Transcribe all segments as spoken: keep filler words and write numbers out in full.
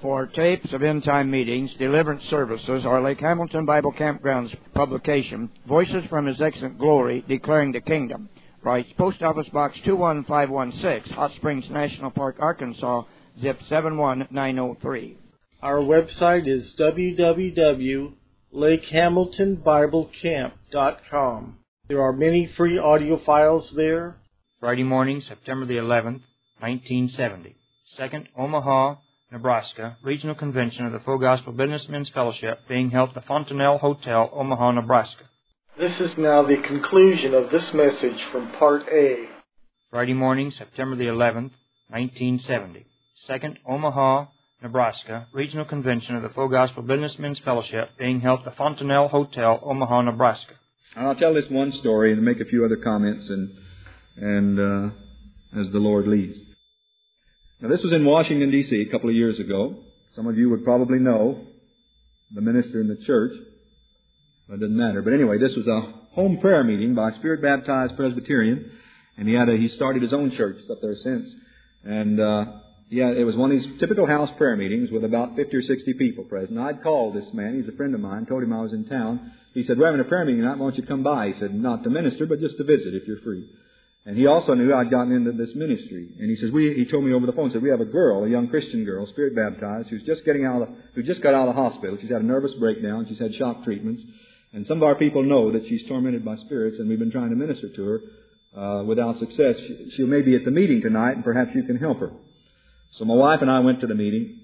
For tapes of end-time meetings, deliverance services, or Lake Hamilton Bible Campground's publication, Voices from His Excellent Glory, Declaring the Kingdom. Writes Post Office Box two one five one six, Hot Springs National Park, Arkansas, zip seven one nine oh three. Our website is w w w dot lake hamilton bible camp dot com. There are many free audio files there. Friday morning, September the eleventh, nineteen seventy. Second Omaha, Nebraska, Regional Convention of the Full Gospel Businessmen's Fellowship being held at the Fontanelle Hotel, Omaha, Nebraska. This is now the conclusion of this message from Part A. Friday morning, September the eleventh, nineteen seventy. Second Omaha, Nebraska, Regional Convention of the Full Gospel Businessmen's Fellowship being held at the Fontanelle Hotel, Omaha, Nebraska. I'll tell this one story and make a few other comments and and uh, as the Lord leads. Now, this was in Washington, D C a couple of years ago. Some of you would probably know the minister in the church. But it doesn't matter. But anyway, this was a home prayer meeting by a Spirit-baptized Presbyterian, and he had a, he started his own church up there since. And uh, yeah, it was one of these typical house prayer meetings with about fifty or sixty people present. I'd called this man. He's a friend of mine. Told him I was in town. He said, "We're having a prayer meeting tonight. Why don't you come by?" He said, "Not to minister, but just to visit if you're free." And he also knew I'd gotten into this ministry. And he says, we, he told me over the phone, said, "We have a girl, a young Christian girl, Spirit baptized, who's just getting out of, the, who just got out of the hospital. She's had a nervous breakdown. She's had shock treatments. And some of our people know that she's tormented by spirits, and we've been trying to minister to her uh, without success. She, she may be at the meeting tonight, and perhaps you can help her." So my wife and I went to the meeting,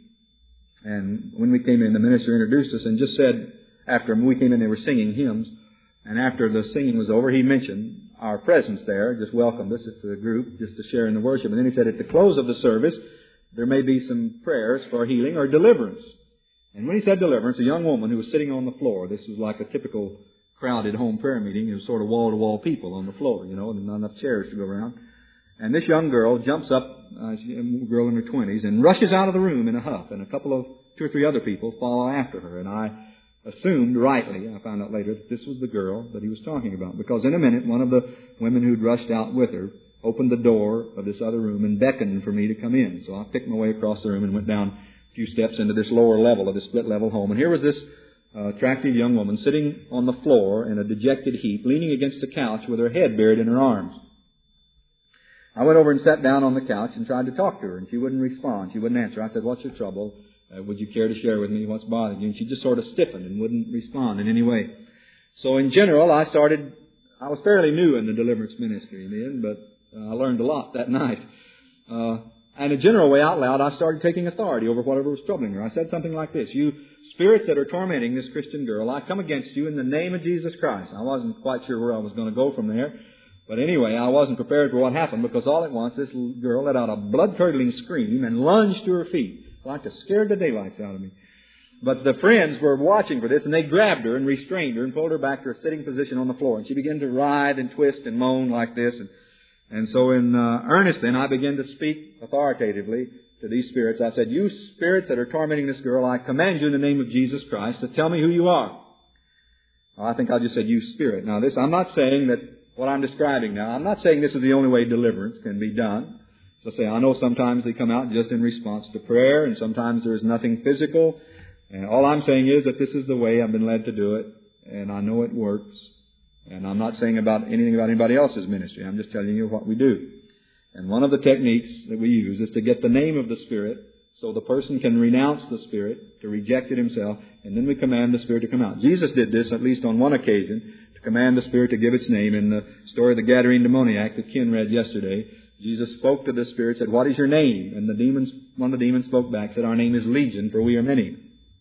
and when we came in, the minister introduced us and just said, after we came in, they were singing hymns, and after the singing was over, he mentioned our presence there, just welcomed us to the group, just to share in the worship. And then he said, at the close of the service, there may be some prayers for healing or deliverance. And when he said deliverance, a young woman who was sitting on the floor, this was like a typical crowded home prayer meeting. It was sort of wall-to-wall people on the floor, you know, and not enough chairs to go around. And this young girl jumps up, uh, she, a girl in her twenties, and rushes out of the room in a huff. And a couple of, two or three other people follow after her. And I assumed rightly, I found out later, that this was the girl that he was talking about. Because in a minute, one of the women who'd rushed out with her opened the door of this other room and beckoned for me to come in. So I picked my way across the room and went down a few steps into this lower level of the split-level home. And here was this uh, attractive young woman sitting on the floor in a dejected heap, leaning against the couch with her head buried in her arms. I went over and sat down on the couch and tried to talk to her, and she wouldn't respond. She wouldn't answer. I said, "What's your trouble? Uh, would you care to share with me what's bothering you?" And she just sort of stiffened and wouldn't respond in any way. So in general, I started, I was fairly new in the deliverance ministry then, but uh, I learned a lot that night. Uh, And in a general way, out loud, I started taking authority over whatever was troubling her. I said something like this: "You spirits that are tormenting this Christian girl, I come against you in the name of Jesus Christ." I wasn't quite sure where I was going to go from there. But anyway, I wasn't prepared for what happened, because all at once this little girl let out a blood-curdling scream and lunged to her feet, like to scare the daylights out of me. But the friends were watching for this, and they grabbed her and restrained her and pulled her back to a sitting position on the floor. And she began to writhe and twist and moan like this. And And so in uh, earnest then, I began to speak authoritatively to these spirits. I said, "You spirits that are tormenting this girl, I command you in the name of Jesus Christ to tell me who you are." Well, I think I just said, "You spirit." Now this, I'm not saying that what I'm describing now, I'm not saying this is the only way deliverance can be done. So I say, I know sometimes they come out just in response to prayer, and sometimes there's nothing physical. And all I'm saying is that this is the way I've been led to do it, and I know it works. And I'm not saying about anything about anybody else's ministry. I'm just telling you what we do. And one of the techniques that we use is to get the name of the Spirit so the person can renounce the Spirit, to reject it himself, and then we command the Spirit to come out. Jesus did this at least on one occasion, to command the Spirit to give its name. In the story of the Gadarene demoniac that Ken read yesterday, Jesus spoke to the Spirit, said, "What is your name?" And the demons, one of the demons spoke back, said, "Our name is Legion, for we are many."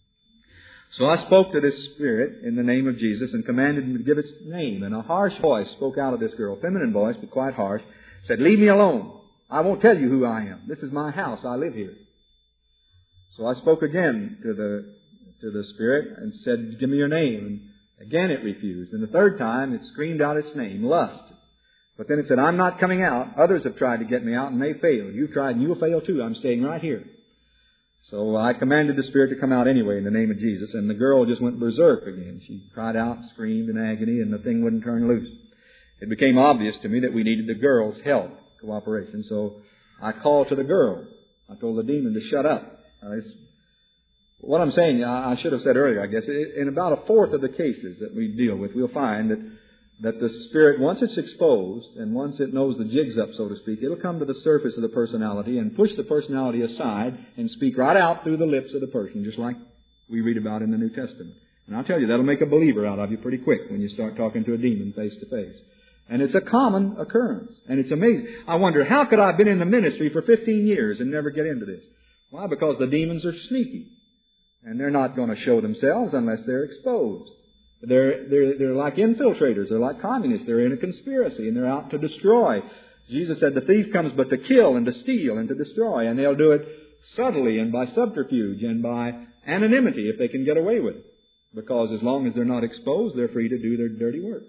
So I spoke to this spirit in the name of Jesus and commanded him to give its name. And a harsh voice spoke out of this girl, a feminine voice, but quite harsh, said, "Leave me alone. I won't tell you who I am. This is my house. I live here." So I spoke again to the to the spirit and said, "Give me your name." And again it refused. And the third time it screamed out its name, Lust. But then it said, "I'm not coming out. Others have tried to get me out and they failed. You've tried and you'll fail too. I'm staying right here." So I commanded the spirit to come out anyway in the name of Jesus, and the girl just went berserk again. She cried out, screamed in agony, and the thing wouldn't turn loose. It became obvious to me that we needed the girl's help, cooperation. So I called to the girl. I told the demon to shut up. Now, this what I'm saying, I should have said earlier, I guess, in about a fourth of the cases that we deal with, we'll find that, that the spirit, once it's exposed and once it knows the jig's up, so to speak, it'll come to the surface of the personality and push the personality aside and speak right out through the lips of the person, just like we read about in the New Testament. And I'll tell you, that'll make a believer out of you pretty quick when you start talking to a demon face to face. And it's a common occurrence. And it's amazing. I wonder, how could I have been in the ministry for fifteen years and never get into this? Why? Because the demons are sneaky. And they're not going to show themselves unless they're exposed. They're, they're, they're like infiltrators. They're like communists. They're in a conspiracy and they're out to destroy. Jesus said the thief comes but to kill and to steal and to destroy. And they'll do it subtly and by subterfuge and by anonymity if they can get away with it. Because as long as they're not exposed, they're free to do their dirty work.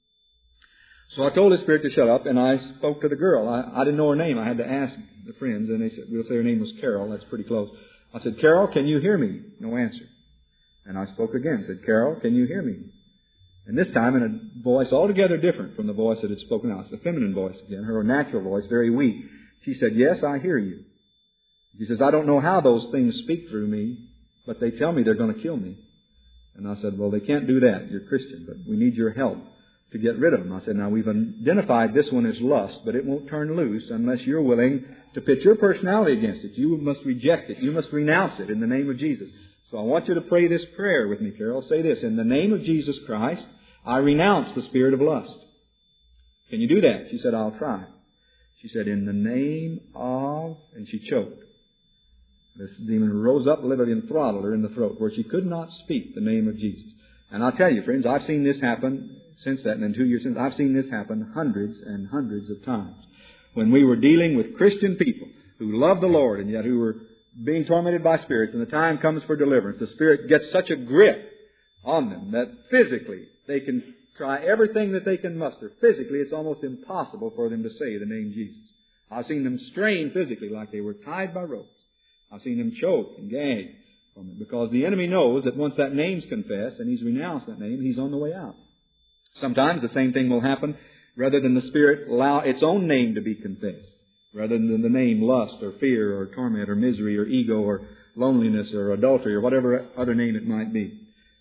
So I told the spirit to shut up, and I spoke to the girl. I, I didn't know her name. I had to ask the friends, and they said, we'll say her name was Carol. That's pretty close. I said, Carol, can you hear me? No answer. And I spoke again. Said, Carol, can you hear me? And this time in a voice altogether different from the voice that had spoken out. It's a feminine voice again, her natural voice, very weak. She said, yes, I hear you. She says, I don't know how those things speak through me, but they tell me they're going to kill me. And I said, well, they can't do that. You're Christian, but we need your help to get rid of them. I said, now we've identified this one as lust, but it won't turn loose unless you're willing to pit your personality against it. You must reject it. You must renounce it in the name of Jesus. So I want you to pray this prayer with me, Carol. Say this, in the name of Jesus Christ, I renounce the spirit of lust. Can you do that? She said, I'll try. She said, in the name of, and she choked. This demon rose up literally and throttled her in the throat where she could not speak the name of Jesus. And I'll tell you, friends, I've seen this happen since that, and in two years since, I've seen this happen hundreds and hundreds of times. When we were dealing with Christian people who loved the Lord and yet who were being tormented by spirits, and the time comes for deliverance, the Spirit gets such a grip on them that physically they can try everything that they can muster. Physically, it's almost impossible for them to say the name Jesus. I've seen them strain physically like they were tied by ropes. I've seen them choke and gag from it because the enemy knows that once that name's confessed and he's renounced that name, he's on the way out. Sometimes the same thing will happen rather than the Spirit allow its own name to be confessed, rather than the name lust or fear or torment or misery or ego or loneliness or adultery or whatever other name it might be.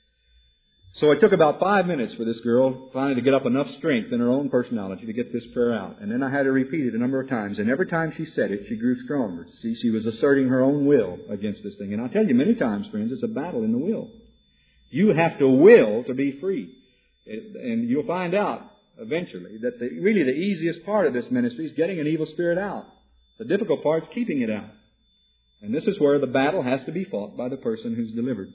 So it took about five minutes for this girl finally to get up enough strength in her own personality to get this prayer out. And then I had her repeat it a number of times. And every time she said it, she grew stronger. See, she was asserting her own will against this thing. And I'll tell you many times, friends, it's a battle in the will. You have to will to be free. It, and you'll find out eventually that the, really the easiest part of this ministry is getting an evil spirit out. The difficult part is keeping it out. And this is where the battle has to be fought by the person who's delivered.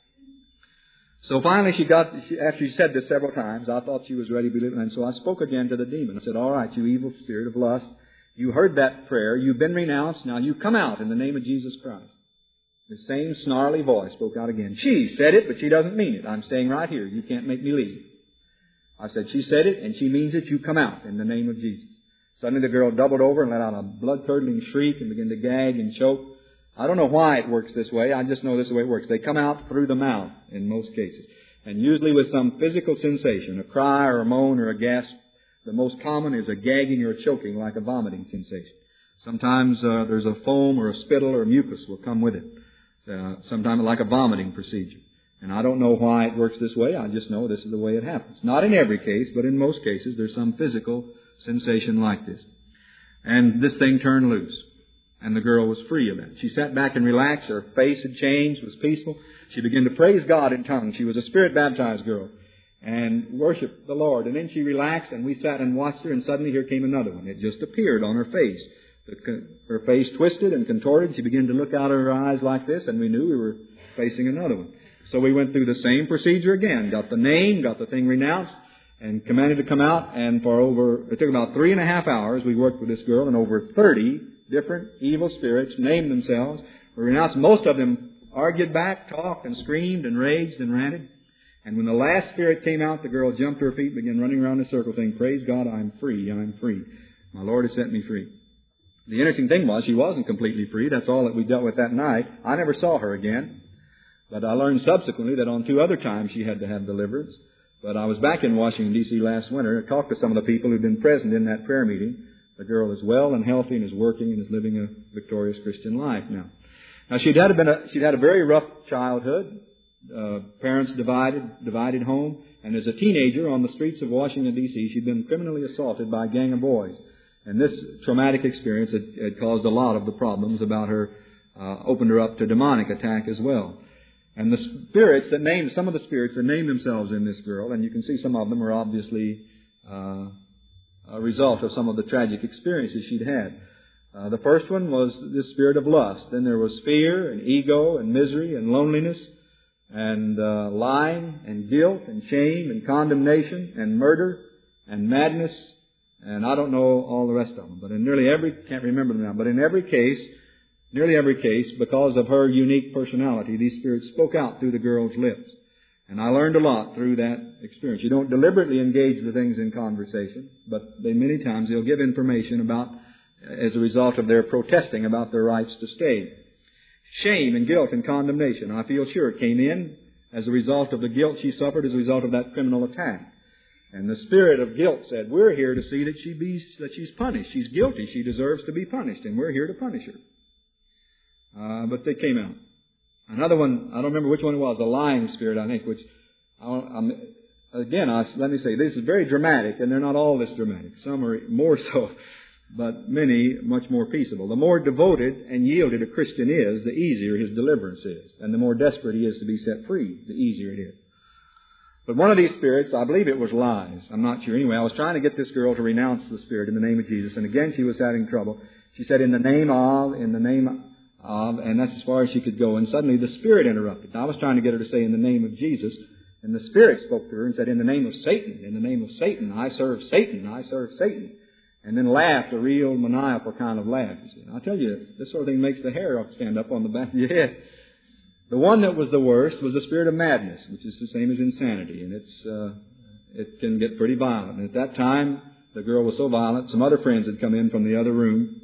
So finally she got, she, after she said this several times, I thought she was ready to believe it. And so I spoke again to the demon. I said, all right, you evil spirit of lust, you heard that prayer. You've been renounced. Now you come out in the name of Jesus Christ. The same snarly voice spoke out again. She said it, but she doesn't mean it. I'm staying right here. You can't make me leave. I said, she said it, and she means it. You come out in the name of Jesus. Suddenly the girl doubled over and let out a blood-curdling shriek and began to gag and choke. I don't know why it works this way. I just know this is the way it works. They come out through the mouth in most cases. And usually with some physical sensation, a cry or a moan or a gasp. The most common is a gagging or a choking, like a vomiting sensation. Sometimes uh, there's a foam or a spittle or a mucus will come with it. Uh, sometimes like a vomiting procedure. And I don't know why it works this way. I just know this is the way it happens. Not in every case, but in most cases there's some physical sensation like this. And this thing turned loose. And the girl was free of that. She sat back and relaxed. Her face had changed, was peaceful. She began to praise God in tongues. She was a Spirit-baptized girl and worshiped the Lord. And then she relaxed, and we sat and watched her, and suddenly here came another one. It just appeared on her face. Her face twisted and contorted. She began to look out of her eyes like this, and we knew we were facing another one. So we went through the same procedure again. Got the name, got the thing renounced, and commanded to come out. And for over, it took about three and a half hours, we worked with this girl, and over thirty different evil spirits named themselves. We renounced. Most of them argued back, talked, and screamed, and raged, and ranted. And when the last spirit came out, the girl jumped to her feet and began running around in a circle saying, praise God, I'm free, I'm free. My Lord has set me free. The interesting thing was, she wasn't completely free. That's all that we dealt with that night. I never saw her again. But I learned subsequently that on two other times she had to have deliverance. But I was back in Washington, D C last winter and talked to some of the people who'd been present in that prayer meeting. The girl is well and healthy and is working and is living a victorious Christian life now. Now, she'd had, been a, she'd had a very rough childhood. Uh, parents divided, divided home. And as a teenager on the streets of Washington, D C, she'd been criminally assaulted by a gang of boys. And this traumatic experience had, had caused a lot of the problems about her, uh, opened her up to demonic attack as well. And the spirits that named, some of the spirits that named themselves in this girl, and you can see some of them were obviously uh, a result of some of the tragic experiences she'd had. Uh, the first one was this spirit of lust. Then there was fear and ego and misery and loneliness and uh, lying and guilt and shame and condemnation and murder and madness. And I don't know all the rest of them, but in nearly every, can't remember them now, but in every case, nearly every case, because of her unique personality, these spirits spoke out through the girl's lips. And I learned a lot through that experience. You don't deliberately engage the things in conversation, but they many times they'll give information about, as a result of their protesting about their rights to stay. Shame and guilt and condemnation, I feel sure, came in as a result of the guilt she suffered as a result of that criminal attack. And the spirit of guilt said, we're here to see that she be, that she's punished. She's guilty. She deserves to be punished, and we're here to punish her. Uh, but they came out. Another one, I don't remember which one it was, a lying spirit, I think, which, I, I'm, again, I, let me say, this is very dramatic, and they're not all this dramatic. Some are more so, but many much more peaceable. The more devoted and yielded a Christian is, the easier his deliverance is. And the more desperate he is to be set free, the easier it is. But one of these spirits, I believe it was lies. I'm not sure. Anyway, I was trying to get this girl to renounce the spirit in the name of Jesus. And again, she was having trouble. She said, in the name of, in the name of, and that's as far as she could go. And suddenly the spirit interrupted. I was trying to get her to say, in the name of Jesus. And the spirit spoke to her and said, in the name of Satan, in the name of Satan, I serve Satan, I serve Satan. And then laughed, a real maniacal kind of laugh. You see. I'll tell you, this sort of thing makes the hair stand up on the back of your head. The one that was the worst was the spirit of madness, which is the same as insanity, and it's uh, it can get pretty violent. And at that time, the girl was so violent, some other friends had come in from the other room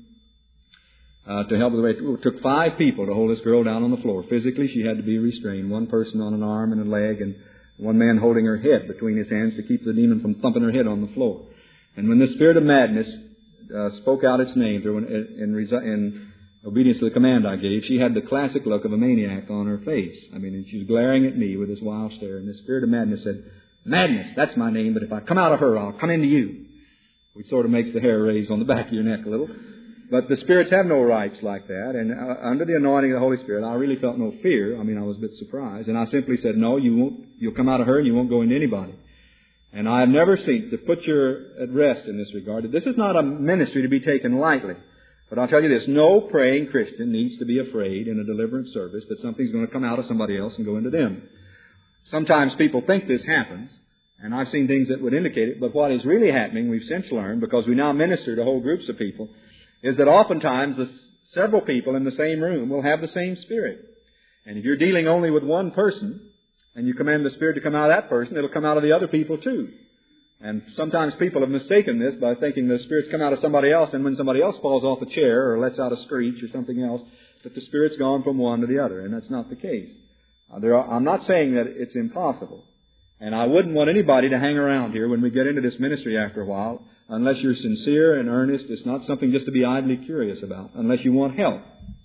uh, to help with the way. It took five people to hold this girl down on the floor. Physically, she had to be restrained. One person on an arm and a leg, and one man holding her head between his hands to keep the demon from thumping her head on the floor. And when the spirit of madness uh, spoke out its name in, in, in obedience to the command I gave, she had the classic look of a maniac on her face. I mean, and she was glaring at me with this wild stare. And the spirit of madness said, madness, that's my name, but if I come out of her, I'll come into you. Which sort of makes the hair raise on the back of your neck a little. But the spirits have no rights like that. And uh, under the anointing of the Holy Spirit, I really felt no fear. I mean, I was a bit surprised. And I simply said, no, you won't, you'll come out of her and you won't go into anybody. And I have never seen, to put you at rest in this regard, this is not a ministry to be taken lightly. But I'll tell you this, no praying Christian needs to be afraid in a deliverance service that something's going to come out of somebody else and go into them. Sometimes people think this happens, and I've seen things that would indicate it, but what is really happening, we've since learned, because we now minister to whole groups of people, is that oftentimes the several people in the same room will have the same spirit. And if you're dealing only with one person, and you command the spirit to come out of that person, it'll come out of the other people too. And sometimes people have mistaken this by thinking the spirits come out of somebody else, and when somebody else falls off a chair or lets out a screech or something else, that the spirit's gone from one to the other, and that's not the case. Uh, there are, I'm not saying that it's impossible, and I wouldn't want anybody to hang around here when we get into this ministry after a while, unless you're sincere and earnest. It's not something just to be idly curious about, unless you want help.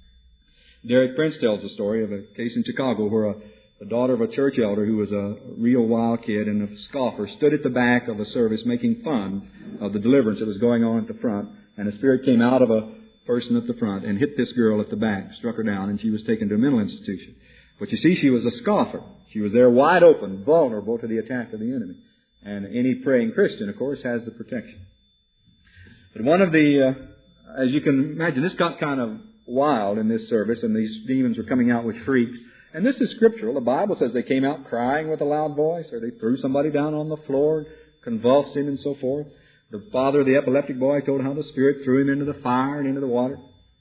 Derek Prince tells the story of a case in Chicago where a The daughter of a church elder who was a real wild kid and a scoffer stood at the back of a service making fun of the deliverance that was going on at the front. And a spirit came out of a person at the front and hit this girl at the back, struck her down, and she was taken to a mental institution. But you see, she was a scoffer. She was there wide open, vulnerable to the attack of the enemy. And any praying Christian, of course, has the protection. But one of the, uh, as you can imagine, this got kind of wild in this service, and these demons were coming out with shrieks. And this is scriptural. The Bible says they came out crying with a loud voice, or they threw somebody down on the floor, convulsed him and so forth. The father of the epileptic boy told how the Spirit threw him into the fire and into the water.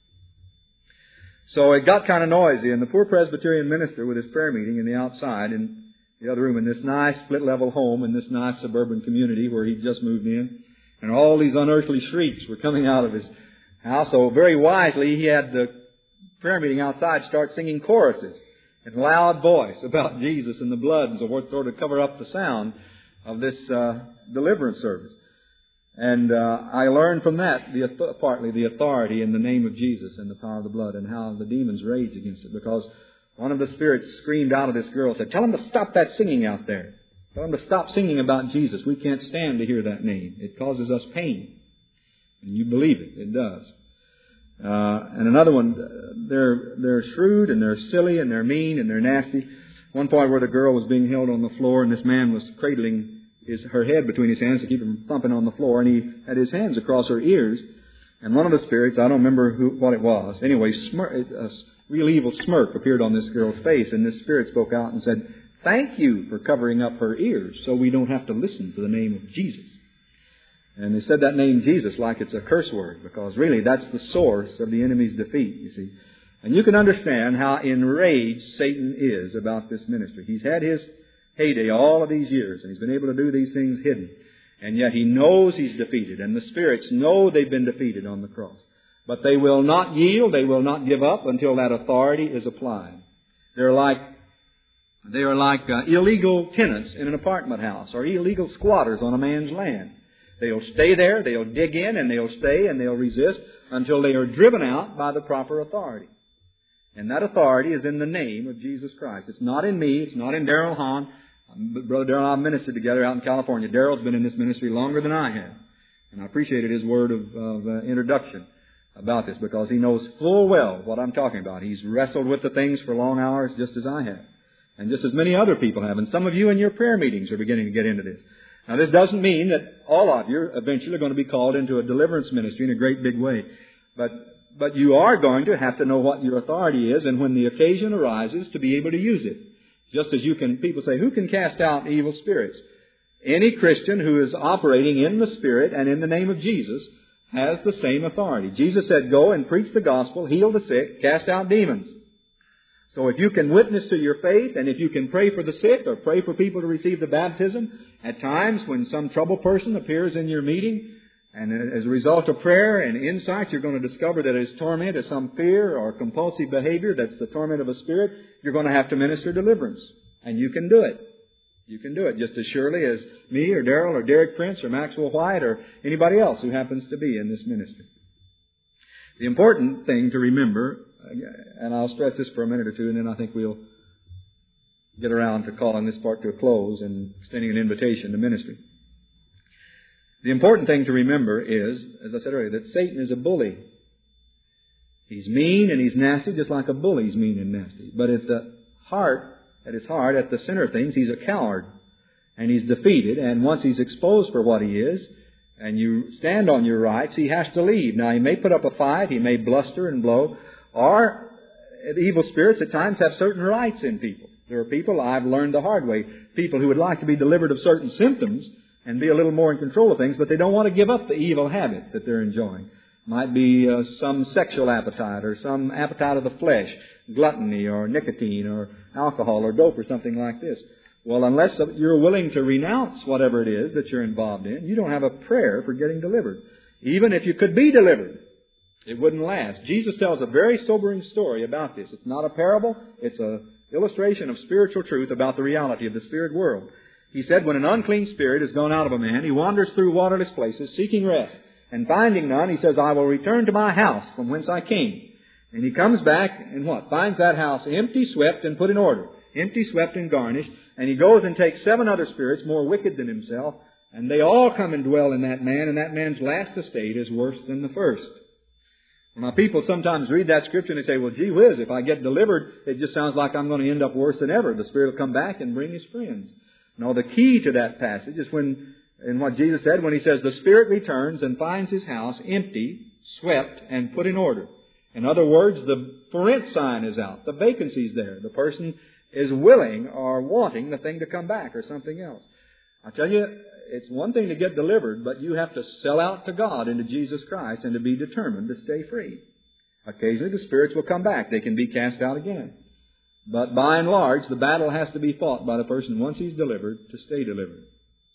So it got kind of noisy, and the poor Presbyterian minister with his prayer meeting in the outside in the other room in this nice split-level home in this nice suburban community where he'd just moved in, and all these unearthly shrieks were coming out of his house. So very wisely, he had the prayer meeting outside start singing choruses in loud voice about Jesus and the blood and so forth, sort of cover up the sound of this uh, deliverance service. And uh, I learned from that the, partly the authority in the name of Jesus and the power of the blood, and how the demons rage against it. Because one of the spirits screamed out of this girl, said, "Tell them to stop that singing out there. Tell them to stop singing about Jesus. We can't stand to hear that name. It causes us pain." And you believe it. It does. Uh, and another one, they're, they're shrewd and they're silly and they're mean and they're nasty. One point where the girl was being held on the floor and this man was cradling his, her head between his hands to keep her from thumping on the floor, and he had his hands across her ears. And one of the spirits, I don't remember who, what it was, anyway, smirk, a real evil smirk appeared on this girl's face, and this spirit spoke out and said, "Thank you for covering up her ears so we don't have to listen to the name of Jesus." And they said that name Jesus like it's a curse word, because really that's the source of the enemy's defeat, you see. And you can understand how enraged Satan is about this ministry. He's had his heyday all of these years, and he's been able to do these things hidden. And yet he knows he's defeated, and the spirits know they've been defeated on the cross. But they will not yield, they will not give up until that authority is applied. They're like, they are like uh, illegal tenants in an apartment house, or illegal squatters on a man's land. They'll stay there, they'll dig in, and they'll stay, and they'll resist until they are driven out by the proper authority. And that authority is in the name of Jesus Christ. It's not in me, it's not in Darrell Hahn. Brother Darrell and I have ministered together out in California. Darrell's been in this ministry longer than I have. And I appreciated his word of, of uh, introduction about this, because he knows full well what I'm talking about. He's wrestled with the things for long hours just as I have. And just as many other people have. And some of you in your prayer meetings are beginning to get into this. Now, this doesn't mean that all of you eventually are going to be called into a deliverance ministry in a great big way. But, but you are going to have to know what your authority is, and when the occasion arises, to be able to use it. Just as you can, people say, who can cast out evil spirits? Any Christian who is operating in the Spirit and in the name of Jesus has the same authority. Jesus said, "Go and preach the gospel, heal the sick, cast out demons." So if you can witness to your faith, and if you can pray for the sick or pray for people to receive the baptism, at times when some troubled person appears in your meeting, and as a result of prayer and insight, you're going to discover that his torment is some fear or compulsive behavior that's the torment of a spirit, you're going to have to minister deliverance. And you can do it. You can do it just as surely as me or Darrell or Derek Prince or Maxwell White or anybody else who happens to be in this ministry. The important thing to remember, and I'll stress this for a minute or two, and then I think we'll get around to calling this part to a close and extending an invitation to ministry. The important thing to remember is, as I said earlier, that Satan is a bully. He's mean and he's nasty, just like a bully's mean and nasty. But at the heart, at his heart, at the center of things, he's a coward. And he's defeated. And once he's exposed for what he is, and you stand on your rights, he has to leave. Now, he may put up a fight, he may bluster and blow, or the evil spirits at times have certain rights in people. There are people, I've learned the hard way, people who would like to be delivered of certain symptoms and be a little more in control of things, but they don't want to give up the evil habit that they're enjoying. Might be uh, some sexual appetite or some appetite of the flesh, gluttony or nicotine or alcohol or dope or something like this. Well, unless you're willing to renounce whatever it is that you're involved in, you don't have a prayer for getting delivered. Even if you could be delivered, it wouldn't last. Jesus tells a very sobering story about this. It's not a parable. It's an illustration of spiritual truth about the reality of the spirit world. He said, when an unclean spirit has gone out of a man, he wanders through waterless places, seeking rest. And finding none, he says, I will return to my house from whence I came. And he comes back and what? Finds that house empty, swept, and put in order. Empty, swept, and garnished. And he goes and takes seven other spirits more wicked than himself. And they all come and dwell in that man. And that man's last estate is worse than the first. Now, people sometimes read that scripture and they say, well, gee whiz, if I get delivered, it just sounds like I'm going to end up worse than ever. The Spirit will come back and bring his friends. No, the key to that passage is when, in what Jesus said, when he says, the Spirit returns and finds his house empty, swept, and put in order. In other words, the for rent sign is out. The vacancy's there. The person is willing or wanting the thing to come back or something else. I tell you, it's one thing to get delivered, but you have to sell out to God and to Jesus Christ and to be determined to stay free. Occasionally the spirits will come back. They can be cast out again. But by and large, the battle has to be fought by the person once he's delivered to stay delivered.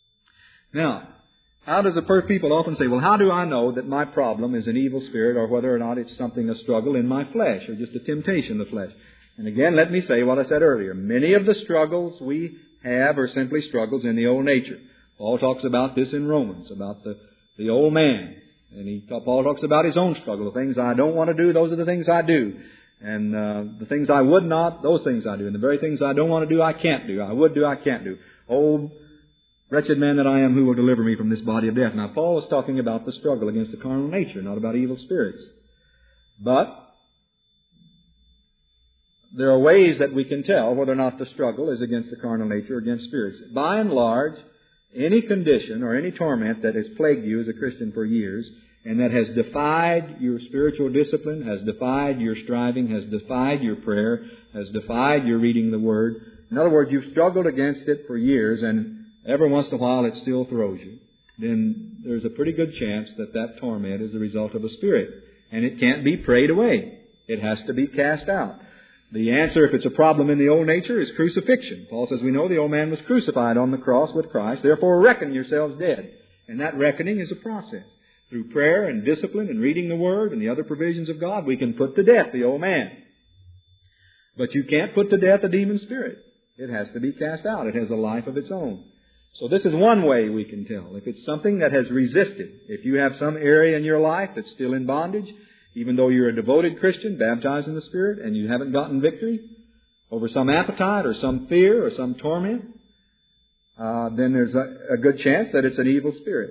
Now, how does the per- people often say, well, how do I know that my problem is an evil spirit or whether or not it's something, a struggle in my flesh or just a temptation of the flesh? And again, let me say what I said earlier. Many of the struggles we have are simply struggles in the old nature. Paul talks about this in Romans, about the the old man. And he, Paul talks about his own struggle. The things I don't want to do, those are the things I do. And uh, the things I would not, those things I do. And the very things I don't want to do, I can't do. I would do, I can't do. Oh, wretched man that I am, who will deliver me from this body of death? Now, Paul is talking about the struggle against the carnal nature, not about evil spirits. But there are ways that we can tell whether or not the struggle is against the carnal nature or against spirits. By and large, any condition or any torment that has plagued you as a Christian for years and that has defied your spiritual discipline, has defied your striving, has defied your prayer, has defied your reading the Word. In other words, you've struggled against it for years and every once in a while it still throws you. Then there's a pretty good chance that that torment is the result of a spirit. And it can't be prayed away. It has to be cast out. The answer, if it's a problem in the old nature, is crucifixion. Paul says, we know the old man was crucified on the cross with Christ, therefore reckon yourselves dead. And that reckoning is a process. Through prayer and discipline and reading the Word and the other provisions of God, we can put to death the old man. But you can't put to death a demon spirit. It has to be cast out. It has a life of its own. So this is one way we can tell. If it's something that has resisted, if you have some area in your life that's still in bondage, even though you're a devoted Christian, baptized in the Spirit, and you haven't gotten victory over some appetite or some fear or some torment, uh, then there's a, a good chance that it's an evil spirit.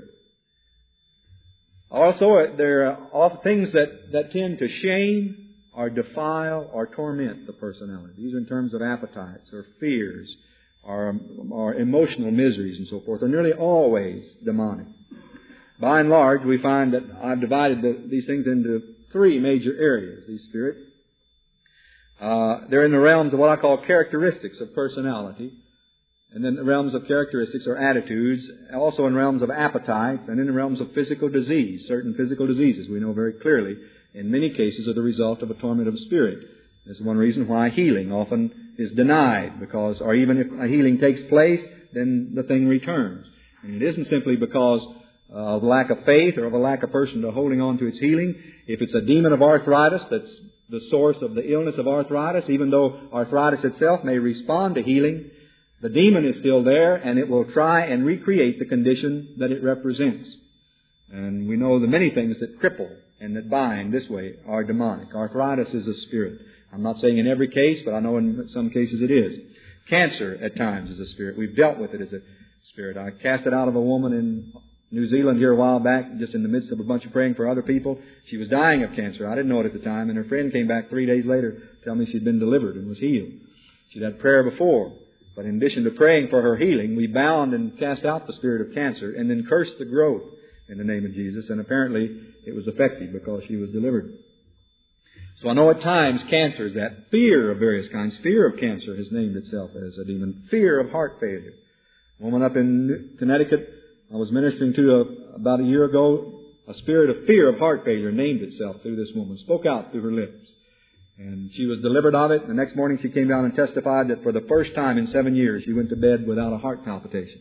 Also, there are often things that, that tend to shame or defile or torment the personality. These are in terms of appetites or fears or, or emotional miseries and so forth. They're nearly always demonic. By and large, we find that I've divided the, these things into three major areas, these spirits. Uh, they're in the realms of what I call characteristics of personality. And then the realms of characteristics or attitudes, also in realms of appetites, and in the realms of physical disease. Certain physical diseases, we know very clearly, in many cases are the result of a torment of spirit. This is one reason why healing often is denied, because, or even if a healing takes place, then the thing returns. And it isn't simply because of lack of faith or of a lack of person to holding on to its healing. If it's a demon of arthritis that's the source of the illness of arthritis, even though arthritis itself may respond to healing, the demon is still there and it will try and recreate the condition that it represents. And we know the many things that cripple and that bind this way are demonic. Arthritis is a spirit. I'm not saying in every case, but I know in some cases it is. Cancer at times is a spirit. We've dealt with it as a spirit. I cast it out of a woman in New Zealand here a while back, just in the midst of a bunch of praying for other people. She was dying of cancer. I didn't know it at the time, and her friend came back three days later to tell me she'd been delivered and was healed. She'd had prayer before, but in addition to praying for her healing, we bound and cast out the spirit of cancer and then cursed the growth in the name of Jesus, and apparently it was effective because she was delivered. So I know at times cancer is that fear of various kinds. Fear of cancer has named itself as a demon. Fear of heart failure. A woman up in Connecticut I was ministering to a, about a year ago, a spirit of fear of heart failure named itself through this woman, spoke out through her lips. And she was delivered of it. The next morning she came down and testified that for the first time in seven years she went to bed without a heart palpitation.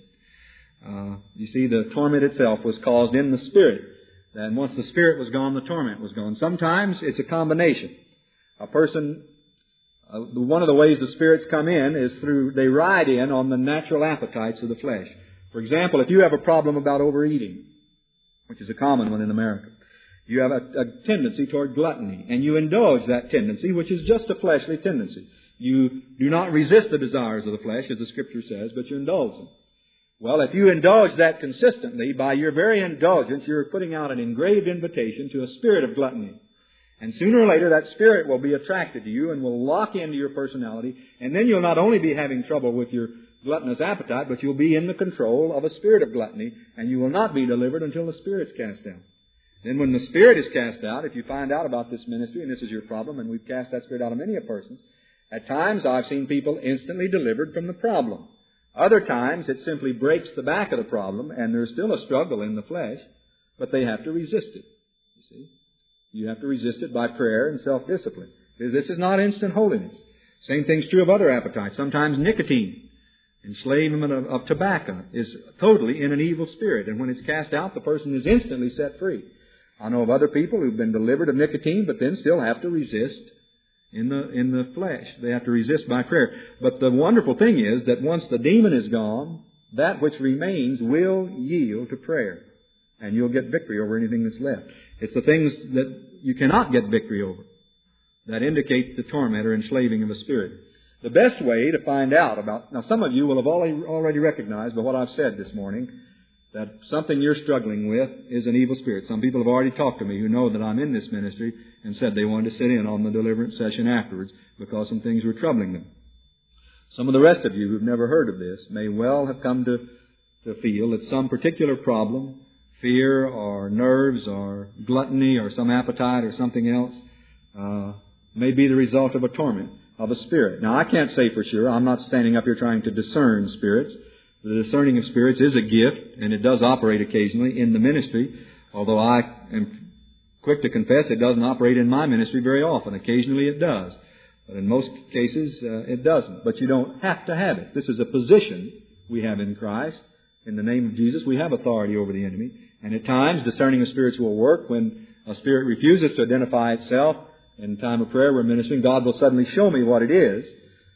Uh, you see, the torment itself was caused in the spirit. And once the spirit was gone, the torment was gone. Sometimes it's a combination. A person, uh, one of the ways the spirits come in is through, they ride in on the natural appetites of the flesh. For example, if you have a problem about overeating, which is a common one in America, you have a, a tendency toward gluttony, and you indulge that tendency, which is just a fleshly tendency. You do not resist the desires of the flesh, as the Scripture says, but you indulge them. Well, if you indulge that consistently, by your very indulgence, you're putting out an engraved invitation to a spirit of gluttony. And sooner or later, that spirit will be attracted to you and will lock into your personality, and then you'll not only be having trouble with your gluttonous appetite, but you'll be in the control of a spirit of gluttony, and you will not be delivered until the spirit's cast out. Then when the spirit is cast out, if you find out about this ministry, and this is your problem, and we've cast that spirit out of many a person, at times I've seen people instantly delivered from the problem. Other times it simply breaks the back of the problem, and there's still a struggle in the flesh, but they have to resist it. You see? You have to resist it by prayer and self-discipline. This is not instant holiness. Same thing's true of other appetites. Sometimes nicotine, enslavement of, of tobacco, is totally in an evil spirit, and when it's cast out, the person is instantly set free. I know of other people who've been delivered of nicotine, but then still have to resist in the in the flesh. They have to resist by prayer. But the wonderful thing is that once the demon is gone, that which remains will yield to prayer. and you'll get victory over anything that's left. It's the things that you cannot get victory over that indicate the torment or enslaving of a spirit. The best way to find out about... Now, some of you will have already recognized by what I've said this morning that something you're struggling with is an evil spirit. Some people have already talked to me who know that I'm in this ministry and said they wanted to sit in on the deliverance session afterwards because some things were troubling them. Some of the rest of you who've never heard of this may well have come to, to feel that some particular problem, fear or nerves or gluttony or some appetite or something else, uh, may be the result of a torment of a spirit. Now, I can't say for sure. I'm not standing up here trying to discern spirits. The discerning of spirits is a gift, and it does operate occasionally in the ministry, although I am quick to confess it doesn't operate in my ministry very often. Occasionally it does. But in most cases, uh, it doesn't. But you don't have to have it. This is a position we have in Christ. In the name of Jesus, we have authority over the enemy. And at times, discerning of spirits will work when a spirit refuses to identify itself. In time of prayer, we're ministering. God will suddenly show me what it is.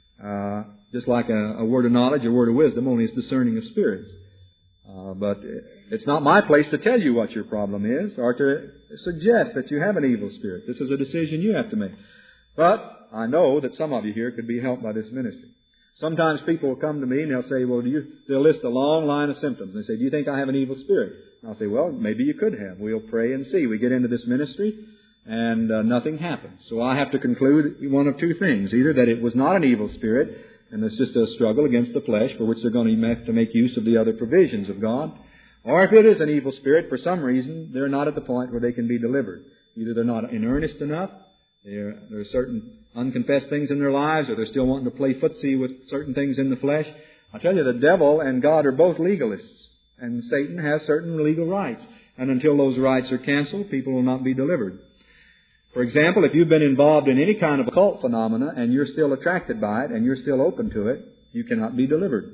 Uh, just like a, a word of knowledge, a word of wisdom, only it's discerning of spirits. Uh, but it's not my place to tell you what your problem is or to suggest that you have an evil spirit. This is a decision you have to make. But I know that some of you here could be helped by this ministry. Sometimes people will come to me and they'll say, well, do you, they'll list a long line of symptoms. They say, do you think I have an evil spirit? And I'll say, well, maybe you could have. We'll pray and see. We get into this ministry and uh, nothing happens. So I have to conclude one of two things. Either that it was not an evil spirit and it's just a struggle against the flesh for which they're going to have to make use of the other provisions of God. Or if it is an evil spirit, for some reason, they're not at the point where they can be delivered. Either they're not in earnest enough, there are certain unconfessed things in their lives, or they're still wanting to play footsie with certain things in the flesh. I tell you, the devil and God are both legalists, and Satan has certain legal rights. And until those rights are canceled, people will not be delivered. For example, if you've been involved in any kind of occult phenomena and you're still attracted by it and you're still open to it, you cannot be delivered.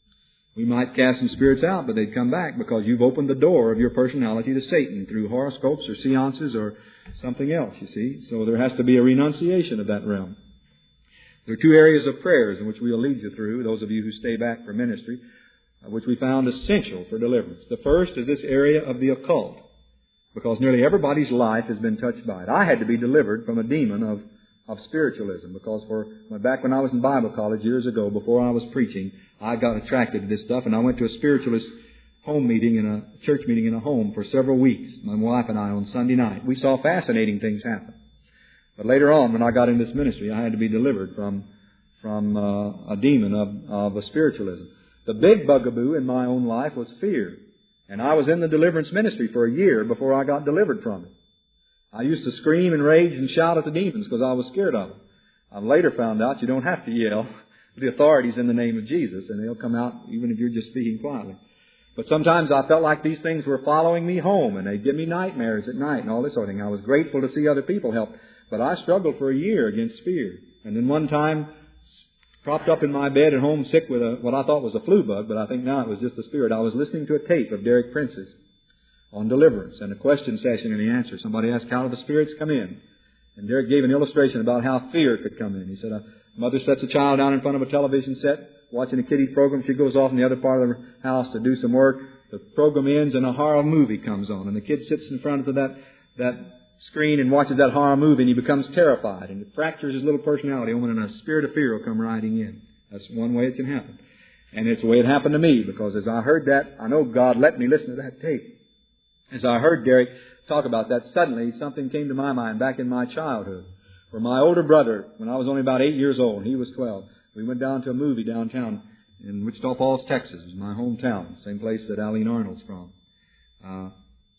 We might cast some spirits out, but they'd come back because you've opened the door of your personality to Satan through horoscopes or seances or something else, you see. So there has to be a renunciation of that realm. There are two areas of prayers in which we'll lead you through, those of you who stay back for ministry, which we found essential for deliverance. The first is this area of the occult, because nearly everybody's life has been touched by it. I had to be delivered from a demon of, of spiritualism, because for back when I was in Bible college years ago, before I was preaching, I got attracted to this stuff, and I went to a spiritualist home meeting in a church meeting in a home for several weeks, my wife and I, on Sunday night. We saw fascinating things happen. But later on, when I got in this ministry, I had to be delivered from from uh, a demon of, of a spiritualism. The big bugaboo in my own life was fear. And I was in the deliverance ministry for a year before I got delivered from it. I used to scream and rage and shout at the demons because I was scared of them. I've later found out you don't have to yell. The authority's in the name of Jesus, and they'll come out even if you're just speaking quietly. But sometimes I felt like these things were following me home, and they'd give me nightmares at night and all this sort of thing. I was grateful to see other people help, but I struggled for a year against fear. And then one time, propped up in my bed at home sick with a, what I thought was a flu bug, but I think now it was just a spirit. I was listening to a tape of Derek Prince's on deliverance and a question session and the answer. Somebody asked, how do the spirits come in? And Derek gave an illustration about how fear could come in. He said, a mother sets a child down in front of a television set, watching a kiddie program. She goes off in the other part of the house to do some work. The program ends and a horror movie comes on. And the kid sits in front of that, that screen and watches that horror movie, and he becomes terrified, and it fractures his little personality open, and a spirit of fear will come riding in. That's one way it can happen. And it's the way it happened to me, because as I heard that, I know God let me listen to that tape. As I heard Derek talk about that, suddenly something came to my mind back in my childhood, where my older brother, when I was only about eight years old, he was twelve, we went down to a movie downtown in Wichita Falls, Texas. It was my hometown, same place that Aline Arnold's from. Uh,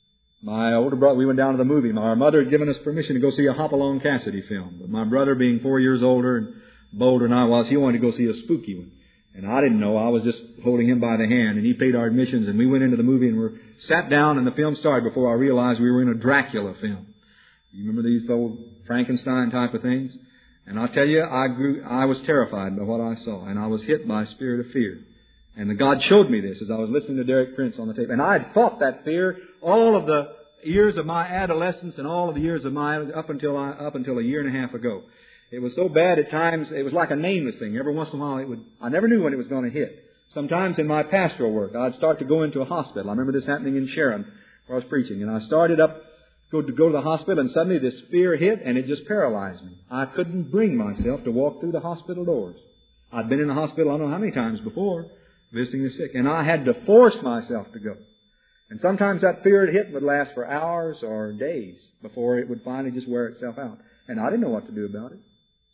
My older brother, we went down to the movie. My mother had given us permission to go see a Hopalong Cassidy film. But my brother, being four years older and bolder than I was, he wanted to go see a spooky one. And I didn't know. I was just holding him by the hand. And he paid our admissions. And we went into the movie and were sat down, and the film started before I realized we were in a Dracula film. You remember these old Frankenstein type of things? And I'll tell you, I grew, I was terrified by what I saw. And I was hit by a spirit of fear. And God showed me this as I was listening to Derek Prince on the tape. And I had fought that fear all of the years of my adolescence and all of the years of my, up until I, up until a year and a half ago. It was so bad at times, it was like a nameless thing. Every once in a while it would, I never knew when it was going to hit. Sometimes in my pastoral work, I'd start to go into a hospital. I remember this happening in Sharon, where I was preaching. And I started up go to go to the hospital, and suddenly this fear hit, and it just paralyzed me. I couldn't bring myself to walk through the hospital doors. I'd been in the hospital I don't know how many times before, visiting the sick, and I had to force myself to go. And sometimes that fear it hit would last for hours or days before it would finally just wear itself out. And I didn't know what to do about it.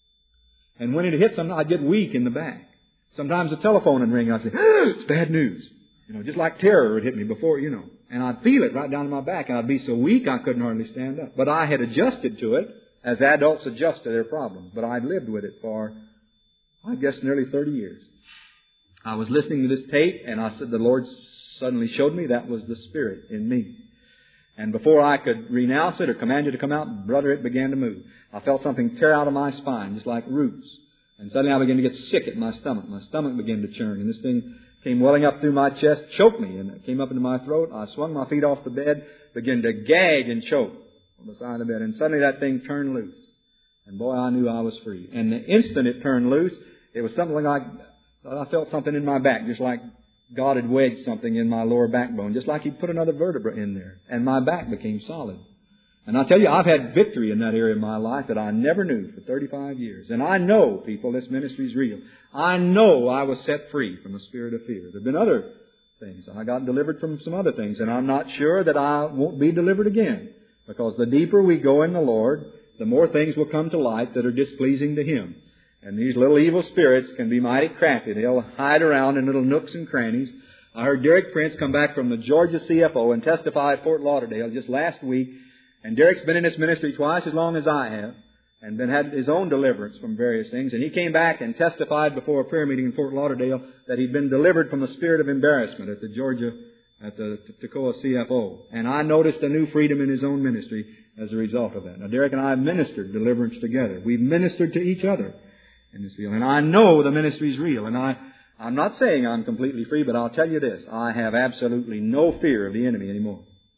And when it hit, sometimes I'd get weak in the back. Sometimes the telephone would ring, and I'd say, it's bad news. You know, just like terror would hit me before, you know. And I'd feel it right down in my back, and I'd be so weak I couldn't hardly stand up. But I had adjusted to it as adults adjust to their problems. But I'd lived with it for, I guess, nearly thirty years. I was listening to this tape, and I said the Lord suddenly showed me that was the Spirit in me. And before I could renounce it or command it to come out, brother, it began to move. I felt something tear out of my spine, just like roots. And suddenly I began to get sick at my stomach. My stomach began to churn, and this thing came welling up through my chest, choked me, and it came up into my throat. I swung my feet off the bed, began to gag and choke on the side of the bed, and suddenly that thing turned loose. And boy, I knew I was free. And the instant it turned loose, it was something like, I felt something in my back, just like God had wedged something in my lower backbone, just like He'd put another vertebra in there. And my back became solid. And I tell you, I've had victory in that area of my life that I never knew for thirty-five years. And I know, people, this ministry is real. I know I was set free from the spirit of fear. There have been other things. I got delivered from some other things. And I'm not sure that I won't be delivered again. Because the deeper we go in the Lord, the more things will come to light that are displeasing to Him. And these little evil spirits can be mighty crafty. They'll hide around in little nooks and crannies. I heard Derek Prince come back from the Georgia C F O and testify at Fort Lauderdale just last week. And Derek's been in this ministry twice as long as I have, and been had his own deliverance from various things. And he came back and testified before a prayer meeting in Fort Lauderdale that he'd been delivered from the spirit of embarrassment at the Georgia, at the Toccoa C F O. And I noticed a new freedom in his own ministry as a result of that. Now, Derek and I have ministered deliverance together. We've ministered to each other in this field. And I know the ministry's real. And I, I'm not saying I'm completely free, but I'll tell you this. I have absolutely no fear of the enemy anymore.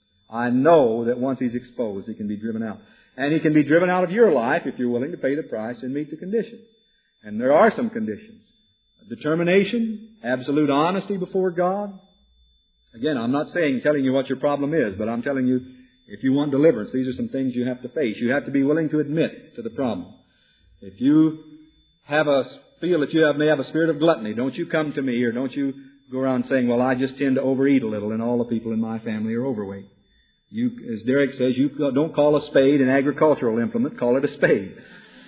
I know that once he's exposed, he can be driven out. And he can be driven out of your life if you're willing to pay the price and meet the conditions. And there are some conditions. Determination, absolute honesty before God. Again, I'm not saying, telling you what your problem is, but I'm telling you, if you want deliverance, these are some things you have to face. You have to be willing to admit to the problem. If you have a, feel that you have, may have a spirit of gluttony, don't you come to me, or don't you go around saying, well, I just tend to overeat a little and all the people in my family are overweight. You, as Derek says, you don't call a spade an agricultural implement, call it a spade.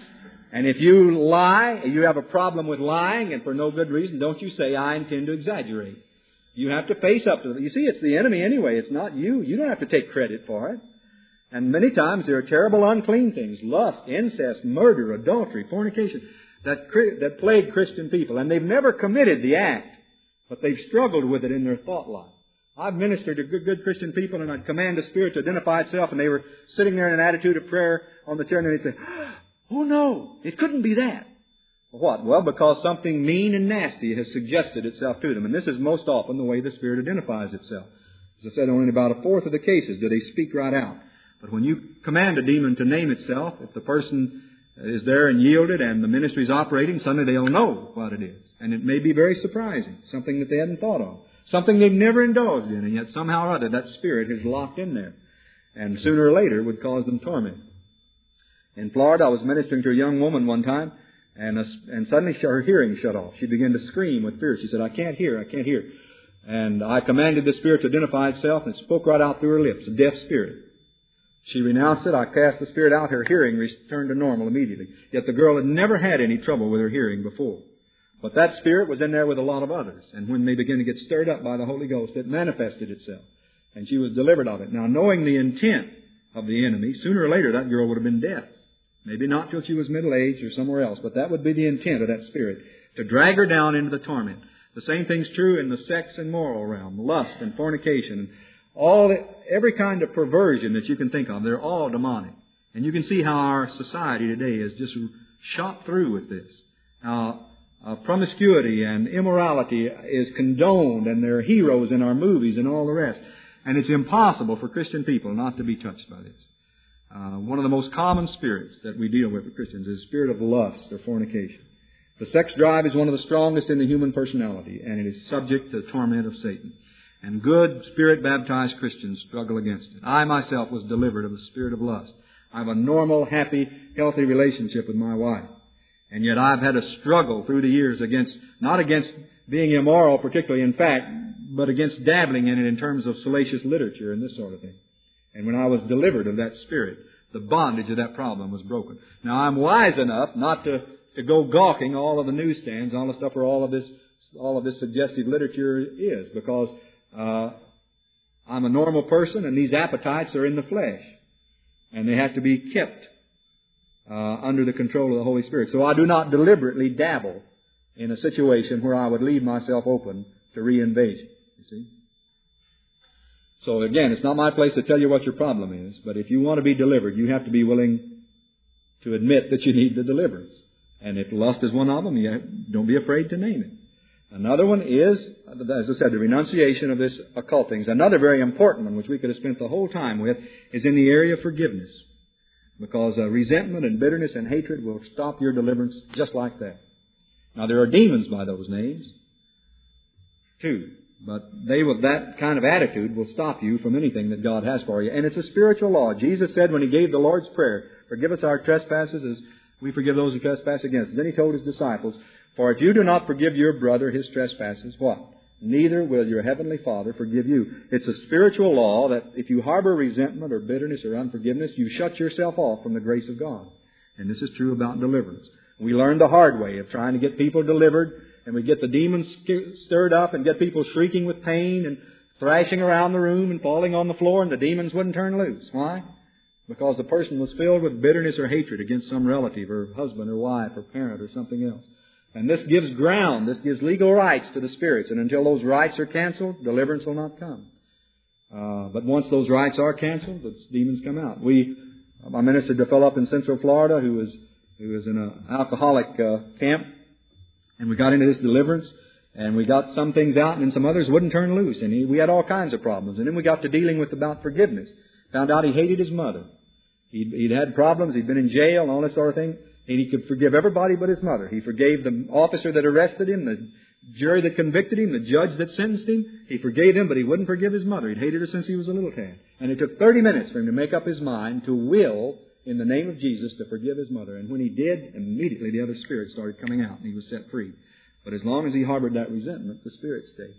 And if you lie, you have a problem with lying, and for no good reason, don't you say, I intend to exaggerate. You have to face up to it. You see, it's the enemy anyway. It's not you. You don't have to take credit for it. And many times there are terrible unclean things, lust, incest, murder, adultery, fornication, that, that plague Christian people. And they've never committed the act, but they've struggled with it in their thought life. I've ministered to good, good Christian people, and I'd command the Spirit to identify itself, and they were sitting there in an attitude of prayer on the chair, and they'd say, oh no, it couldn't be that. What? Well, because something mean and nasty has suggested itself to them, and this is most often the way the Spirit identifies itself. As I said, only about a fourth of the cases do they speak right out. But when you command a demon to name itself, if the person is there and yielded and the ministry is operating, suddenly they'll know what it is. And it may be very surprising, something that they hadn't thought of. Something they've never indulged in, and yet somehow or other that spirit is locked in there. And sooner or later would cause them torment. In Florida, I was ministering to a young woman one time, and, a, and suddenly her hearing shut off. She began to scream with fear. She said, I can't hear, I can't hear. And I commanded the spirit to identify itself, and it spoke right out through her lips, a deaf spirit. She renounced it. I cast the spirit out. Her hearing returned to normal immediately. Yet the girl had never had any trouble with her hearing before. But that spirit was in there with a lot of others. And when they began to get stirred up by the Holy Ghost, it manifested itself. And she was delivered of it. Now, knowing the intent of the enemy, sooner or later that girl would have been deaf. Maybe not till she was middle-aged or somewhere else, but that would be the intent of that spirit, to drag her down into the torment. The same thing's true in the sex and moral realm, lust and fornication, and all the, every kind of perversion that you can think of. They're all demonic. And you can see how our society today is just shot through with this. Now, Uh, promiscuity and immorality is condoned, and there are heroes in our movies and all the rest. And it's impossible for Christian people not to be touched by this. Uh, one of the most common spirits that we deal with with Christians is the spirit of lust or fornication. The sex drive is one of the strongest in the human personality, and it is subject to the torment of Satan. And good, Spirit-baptized Christians struggle against it. I myself was delivered of the spirit of lust. I have a normal, happy, healthy relationship with my wife. And yet I've had a struggle through the years against, not against being immoral, particularly in fact, but against dabbling in it in terms of salacious literature and this sort of thing. And when I was delivered of that spirit, the bondage of that problem was broken. Now I'm wise enough not to, to go gawking all of the newsstands, all the stuff where all of this, all of this suggestive literature is, because uh, I'm a normal person and these appetites are in the flesh. And they have to be kept uh, under the control of the Holy Spirit. So I do not deliberately dabble in a situation where I would leave myself open to reinvasion. You see? So again, it's not my place to tell you what your problem is, but if you want to be delivered, you have to be willing to admit that you need the deliverance. And if lust is one of them, you don't be afraid to name it. Another one is, as I said, the renunciation of this occult things. Another very important one, which we could have spent the whole time with, is in the area of forgiveness. Because uh, resentment and bitterness and hatred will stop your deliverance just like that. Now, there are demons by those names, too. But they will, that kind of attitude will stop you from anything that God has for you. And it's a spiritual law. Jesus said when He gave the Lord's Prayer, forgive us our trespasses as we forgive those who trespass against us. Then He told His disciples, for if you do not forgive your brother his trespasses, what? Neither will your heavenly Father forgive you. It's a spiritual law that if you harbor resentment or bitterness or unforgiveness, you shut yourself off from the grace of God. And this is true about deliverance. We learned the hard way of trying to get people delivered, and we get the demons stirred up and get people shrieking with pain and thrashing around the room and falling on the floor, and the demons wouldn't turn loose. Why? Because the person was filled with bitterness or hatred against some relative or husband or wife or parent or something else. And this gives ground, this gives legal rights to the spirits. And until those rights are canceled, deliverance will not come. Uh, but once those rights are canceled, the demons come out. We, I ministered to a fellow up in Central Florida who was, who was in an alcoholic uh, camp. And we got into this deliverance. And we got some things out and some others wouldn't turn loose. And he, we had all kinds of problems. And then we got to dealing with about forgiveness. Found out he hated his mother. He'd, he'd had problems. He'd been in jail and all this sort of thing. And he could forgive everybody but his mother. He forgave the officer that arrested him, the jury that convicted him, the judge that sentenced him. He forgave him, but he wouldn't forgive his mother. He'd hated her since he was a little tad. And it took thirty minutes for him to make up his mind to will, in the name of Jesus, to forgive his mother. And when he did, immediately the other spirit started coming out and he was set free. But as long as he harbored that resentment, the spirit stayed.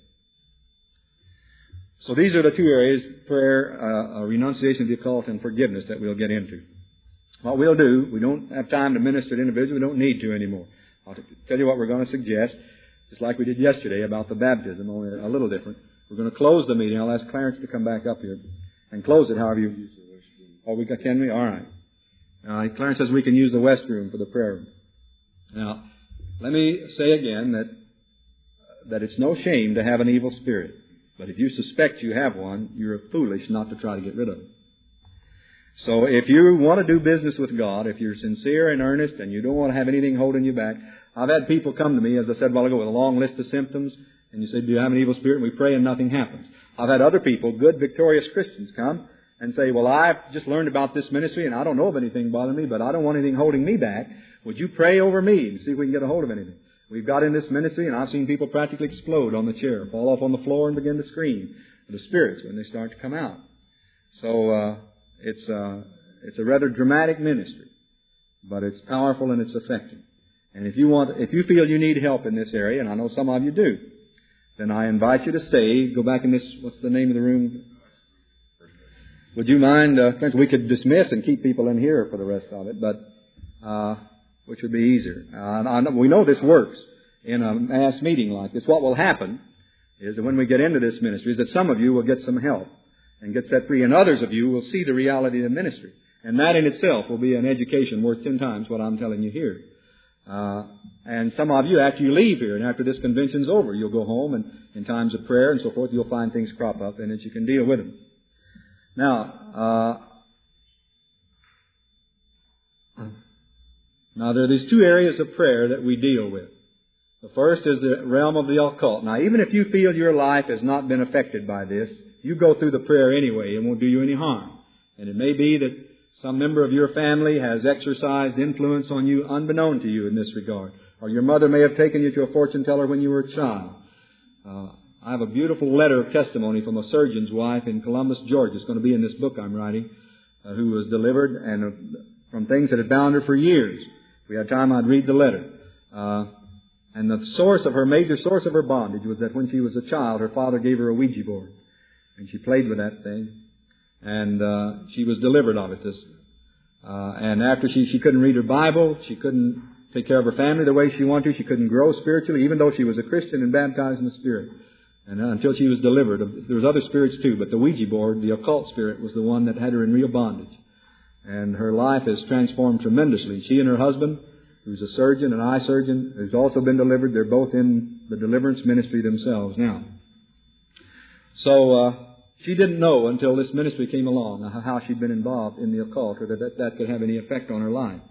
So these are the two areas, prayer, uh, renunciation of the occult, and forgiveness that we'll get into. What we'll do, we don't have time to minister to individuals. We don't need to anymore. I'll tell you what we're going to suggest, just like we did yesterday about the baptism, only a little different. We're going to close the meeting. I'll ask Clarence to come back up here and close it however you... Oh, we got, can we? All right. Uh, Clarence says we can use the West room for the prayer room. Now, let me say again that, that it's no shame to have an evil spirit. But if you suspect you have one, you're foolish not to try to get rid of it. So if you want to do business with God, if you're sincere and earnest and you don't want to have anything holding you back, I've had people come to me, as I said a while ago, with a long list of symptoms, and you say, do you have an evil spirit? And we pray and nothing happens. I've had other people, good, victorious Christians, come and say, well, I've just learned about this ministry and I don't know of anything bothering me, but I don't want anything holding me back. Would you pray over me and see if we can get a hold of anything? We've got in this ministry and I've seen people practically explode on the chair, fall off on the floor and begin to scream. The spirits when they start to come out. So, uh, It's uh, it's a rather dramatic ministry, but it's powerful and it's effective. And if you want, if you feel you need help in this area, and I know some of you do, then I invite you to stay. Go back in this. What's the name of the room? Would you mind? Uh, we could dismiss and keep people in here for the rest of it, but uh, which would be easier. Uh, I know, we know this works in a mass meeting like this. What will happen is that when we get into this ministry, is that some of you will get some help and get set free, and others of you will see the reality of the ministry. And that in itself will be an education worth ten times what I'm telling you here. Uh, and some of you, after you leave here, and after this convention's over, you'll go home, and in times of prayer and so forth, you'll find things crop up, and that you can deal with them. Now, uh, now there are these two areas of prayer that we deal with. The first is the realm of the occult. Now, even if you feel your life has not been affected by this, you go through the prayer anyway. It won't do you any harm. And it may be that some member of your family has exercised influence on you unbeknown to you in this regard. Or your mother may have taken you to a fortune teller when you were a child. Uh, I have a beautiful letter of testimony from a surgeon's wife in Columbus, Georgia. It's going to be in this book I'm writing, uh, who was delivered and uh, from things that had bound her for years. If we had time, I'd read the letter. Uh, and the source of her, major source of her bondage was that when she was a child, her father gave her a Ouija board. And she played with that thing. And uh, she was delivered of it. This, uh, and after she, she couldn't read her Bible, she couldn't take care of her family the way she wanted to. She couldn't grow spiritually, even though she was a Christian and baptized in the Spirit. And uh, until she was delivered. There was other spirits too, but the Ouija board, the occult spirit, was the one that had her in real bondage. And her life has transformed tremendously. She and her husband, who's a surgeon, an eye surgeon, who's also been delivered. They're both in the deliverance ministry themselves now. So uh, she didn't know until this ministry came along how she'd been involved in the occult, or that that, that could have any effect on her life.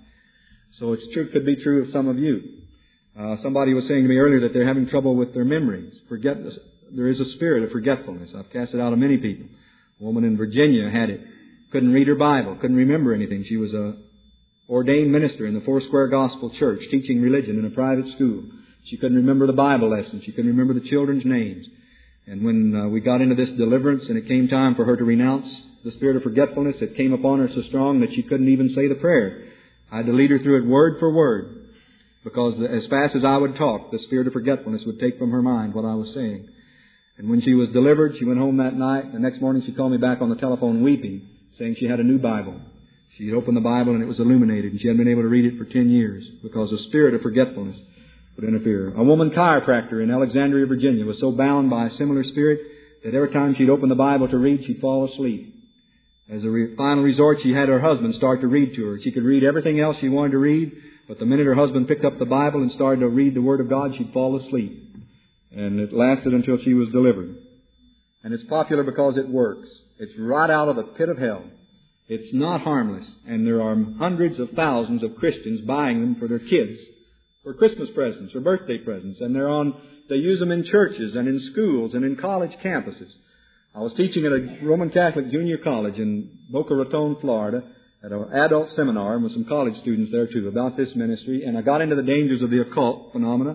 So it's true, could be true of some of you. Uh, somebody was saying to me earlier that they're having trouble with their memories. Forget there is a spirit of forgetfulness. I've cast it out of many people. A woman in Virginia had it. Couldn't read her Bible. Couldn't remember anything. She was a ordained minister in the Foursquare Gospel Church, teaching religion in a private school. She couldn't remember the Bible lessons. She couldn't remember the children's names. And when uh, we got into this deliverance and it came time for her to renounce the spirit of forgetfulness, it came upon her so strong that she couldn't even say the prayer. I had to lead her through it word for word, because as fast as I would talk, the spirit of forgetfulness would take from her mind what I was saying. And when she was delivered, she went home that night. The next morning she called me back on the telephone weeping, saying she had a new Bible. She had opened the Bible and it was illuminated, and she hadn't been able to read it for ten years because the spirit of forgetfulness would interfere. A woman chiropractor in Alexandria, Virginia, was so bound by a similar spirit that every time she'd open the Bible to read, she'd fall asleep. As a re- final resort, she had her husband start to read to her. She could read everything else she wanted to read, but the minute her husband picked up the Bible and started to read the Word of God, she'd fall asleep. And it lasted until she was delivered. And it's popular because it works. It's right out of the pit of hell. It's not harmless. And there are hundreds of thousands of Christians buying them for their kids, for Christmas presents or birthday presents. And they're on, they use them in churches and in schools and in college campuses. I was teaching at a Roman Catholic junior college in Boca Raton, Florida, at an adult seminar, and with some college students there too, about this ministry. And I got into the dangers of the occult phenomena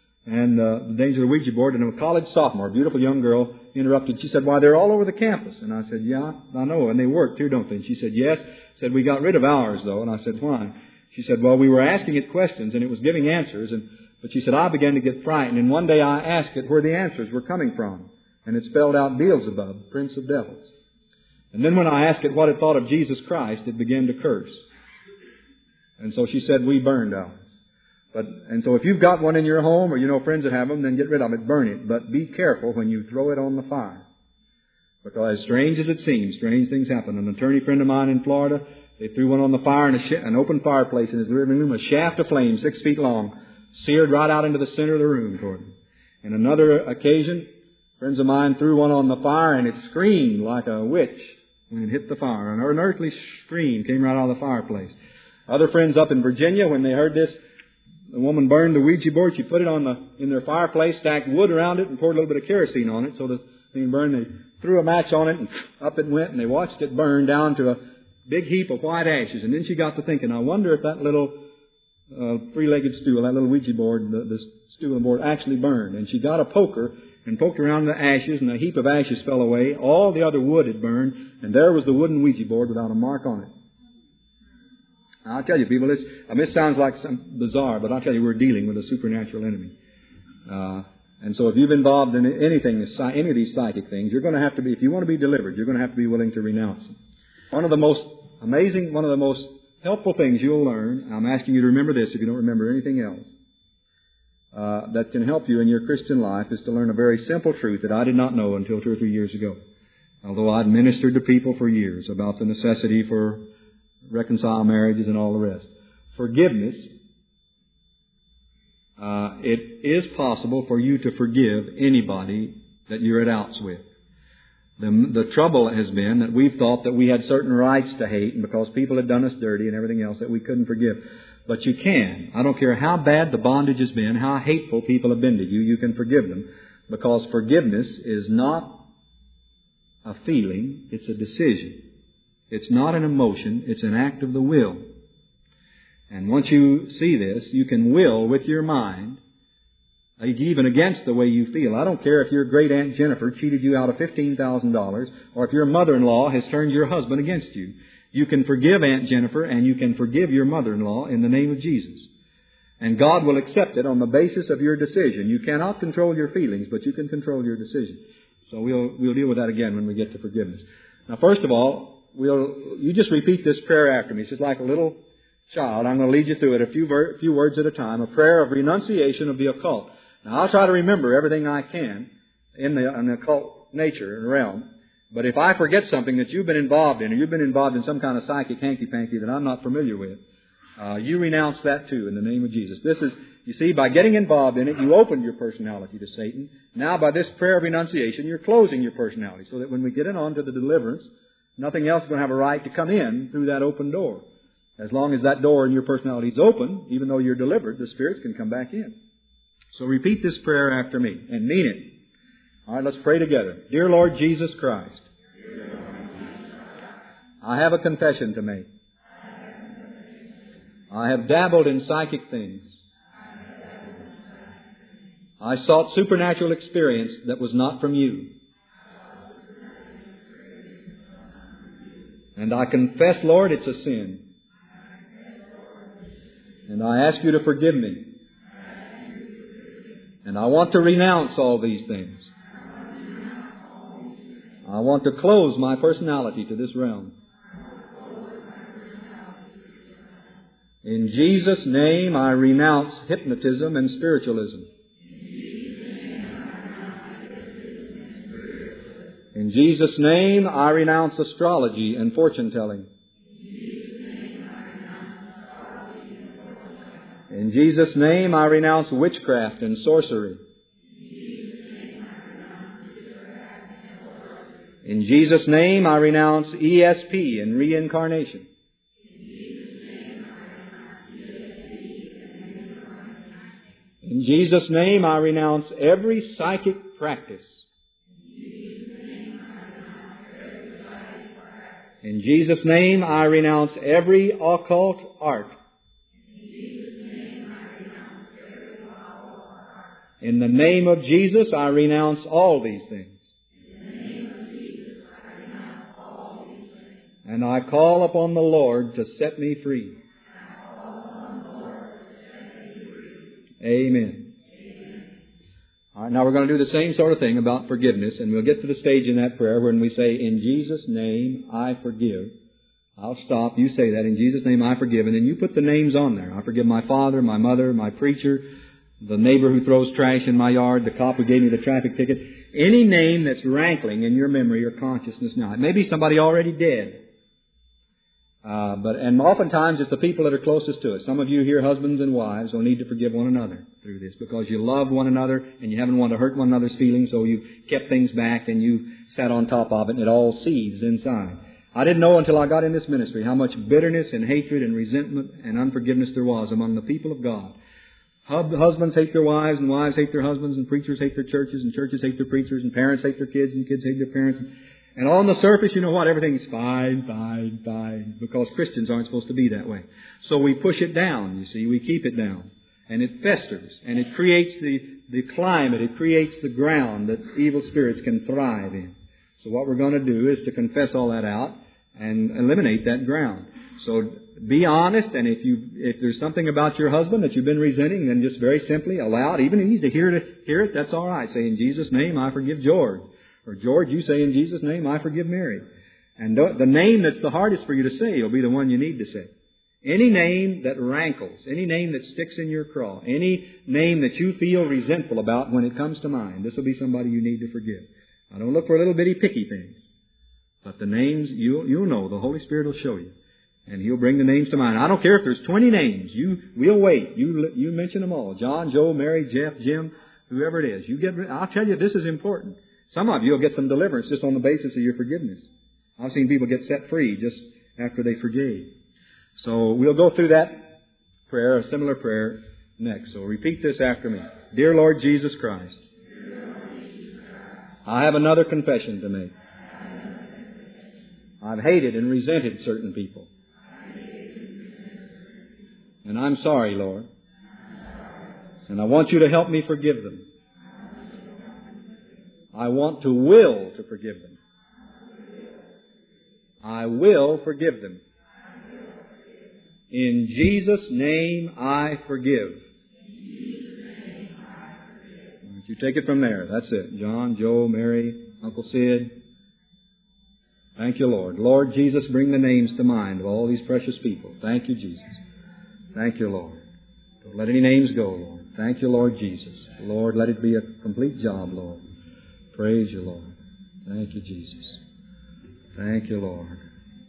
and uh, the danger of the Ouija board. And a college sophomore, a beautiful young girl, interrupted. She said, "Why, they're all over the campus." And I said, "Yeah, I know, and they work too, don't they?" And she said, "Yes." Said, "We got rid of ours, though." And I said, "Why?" She said, "Well, we were asking it questions, and it was giving answers. And but she said, I began to get frightened. And one day I asked it where the answers were coming from. And it spelled out Beelzebub, prince of devils. And then when I asked it what it thought of Jesus Christ, it began to curse. And so she said, we burned ours. But, and so if you've got one in your home or you know friends that have them, then get rid of it, burn it. But be careful when you throw it on the fire. Because as strange as it seems, strange things happen. An attorney friend of mine in Florida, they threw one on the fire in a sh- an open fireplace in his living room, a shaft of flame six feet long, seared right out into the center of the room toward him. And another occasion, friends of mine threw one on the fire and it screamed like a witch when it hit the fire. An unearthly scream came right out of the fireplace. Other friends up in Virginia, when they heard this, the woman burned the Ouija board. She put it on the in their fireplace, stacked wood around it, and poured a little bit of kerosene on it so the thing burned. They threw a match on it, and up it went, and they watched it burn down to a big heap of white ashes. And then she got to thinking, I wonder if that little uh, three-legged stool, that little Ouija board, the, the stool and board actually burned. And she got a poker and poked around the ashes, and a heap of ashes fell away. All the other wood had burned, and there was the wooden Ouija board without a mark on it. I'll tell you, people, this, I mean, this sounds like some bizarre, but I'll tell you, we're dealing with a supernatural enemy. Uh, and so if you've involved in anything, any of these psychic things, you're going to have to be, if you want to be delivered, you're going to have to be willing to renounce them. One of the most amazing, one of the most helpful things you'll learn, I'm asking you to remember this if you don't remember anything else, uh, that can help you in your Christian life is to learn a very simple truth that I did not know until two or three years ago. Although I'd ministered to people for years about the necessity for reconcile marriages and all the rest. Forgiveness, uh, it is possible for you to forgive anybody that you're at outs with. The, the trouble has been that we've thought that we had certain rights to hate, and because people had done us dirty and everything else, that we couldn't forgive. But you can. I don't care how bad the bondage has been, how hateful people have been to you, you can forgive them. Because forgiveness is not a feeling, it's a decision. It's not an emotion, it's an act of the will. And once you see this, you can will with your mind even against the way you feel. I don't care if your great Aunt Jennifer cheated you out of fifteen thousand dollars or if your mother-in-law has turned your husband against you. You can forgive Aunt Jennifer and you can forgive your mother-in-law in the name of Jesus. And God will accept it on the basis of your decision. You cannot control your feelings, but you can control your decision. So we'll, we'll deal with that again when we get to forgiveness. Now, first of all, we'll, you just repeat this prayer after me. It's just like a little child. I'm going to lead you through it a few, ver- few words at a time. A prayer of renunciation of the occult. Now, I'll try to remember everything I can in the, in the occult nature and realm. But if I forget something that you've been involved in, or you've been involved in some kind of psychic hanky-panky that I'm not familiar with, uh, you renounce that too in the name of Jesus. This is, you see, by getting involved in it, you opened your personality to Satan. Now, by this prayer of renunciation, you're closing your personality so that when we get in on to the deliverance, nothing else is going to have a right to come in through that open door. As long as that door in your personality is open, even though you're delivered, the spirits can come back in. So repeat this prayer after me and mean it. All right, let's pray together. Dear Lord Jesus Christ, I have a confession to make. I have dabbled in psychic things. I sought supernatural experience that was not from you. And I confess, Lord, it's a sin. And I ask you to forgive me. And I want to renounce all these things. I want to close my personality to this realm. In Jesus' name, I renounce hypnotism and spiritualism. In Jesus' name, I renounce astrology and fortune-telling. In Jesus' name, I renounce witchcraft and sorcery. In Jesus' name, I renounce E S P and reincarnation. In Jesus' name, I renounce every psychic practice. In Jesus' name, I renounce every occult art. In the name of Jesus, I renounce all these things. And I call upon the Lord to set me free. Amen. All right, now we're going to do the same sort of thing about forgiveness, and we'll get to the stage in that prayer when we say, in Jesus' name, I forgive. I'll stop. You say that, in Jesus' name, I forgive. And then you put the names on there. I forgive my father, my mother, my preacher, the neighbor who throws trash in my yard, the cop who gave me the traffic ticket. Any name that's rankling in your memory or consciousness now. It may be somebody already dead. Uh, but and oftentimes it's the people that are closest to us. Some of you here, husbands and wives, will need to forgive one another through this because you love one another and you haven't wanted to hurt one another's feelings, so you've kept things back and you sat on top of it and it all seethes inside. I didn't know until I got in this ministry how much bitterness and hatred and resentment and unforgiveness there was among the people of God. Husbands hate their wives and wives hate their husbands and preachers hate their churches and churches hate their preachers and parents hate their kids and kids hate their parents. And on the surface, you know what? Everything's fine, fine, fine, because Christians aren't supposed to be that way. So we push it down, you see. We keep it down. And it festers. And it creates the, the climate. It creates the ground that evil spirits can thrive in. So what we're going to do is to confess all that out and eliminate that ground. So be honest, and if you if there's something about your husband that you've been resenting, then just very simply allow it. Even if you need to hear it, hear it, that's all right. Say, in Jesus' name, I forgive George. Or George, you say, in Jesus' name, I forgive Mary. And the name that's the hardest for you to say will be the one you need to say. Any name that rankles, any name that sticks in your craw, any name that you feel resentful about when it comes to mind, this will be somebody you need to forgive. I don't look for little bitty picky things. But the names, you'll, you'll know. The Holy Spirit will show you. And He'll bring the names to mind. I don't care if there's twenty names. You, we'll wait. You, you mention them all. John, Joe, Mary, Jeff, Jim, whoever it is. You get, I'll tell you, this is important. Some of you will get some deliverance just on the basis of your forgiveness. I've seen people get set free just after they forgave. So we'll go through that prayer, a similar prayer, next. So repeat this after me. Dear Lord Jesus Christ, I have another confession to make. I've hated and resented certain people. And I'm sorry, Lord. And I want you to help me forgive them. I want to will to forgive them. I will forgive them. In Jesus' name I forgive. You take it from there. That's it. John, Joe, Mary, Uncle Sid. Thank you, Lord. Lord Jesus, bring the names to mind of all these precious people. Thank you, Jesus. Thank you, Lord. Don't let any names go, Lord. Thank you, Lord Jesus. Lord, let it be a complete job, Lord. Praise you, Lord. Thank you, Jesus. Thank you, Lord.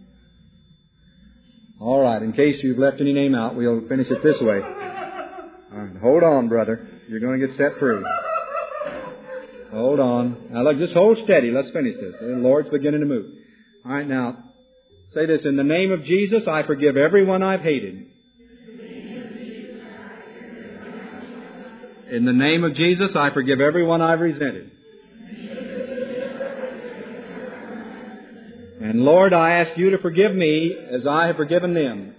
All right, in case you've left any name out, we'll finish it this way. All right, hold on, brother. You're going to get set free. Hold on. Now, look, just hold steady. Let's finish this. The Lord's beginning to move. All right, now, say this. In the name of Jesus, I forgive everyone I've hated. In the name of Jesus, I forgive everyone I've resented. And Lord, I ask you to forgive me as I have forgiven them.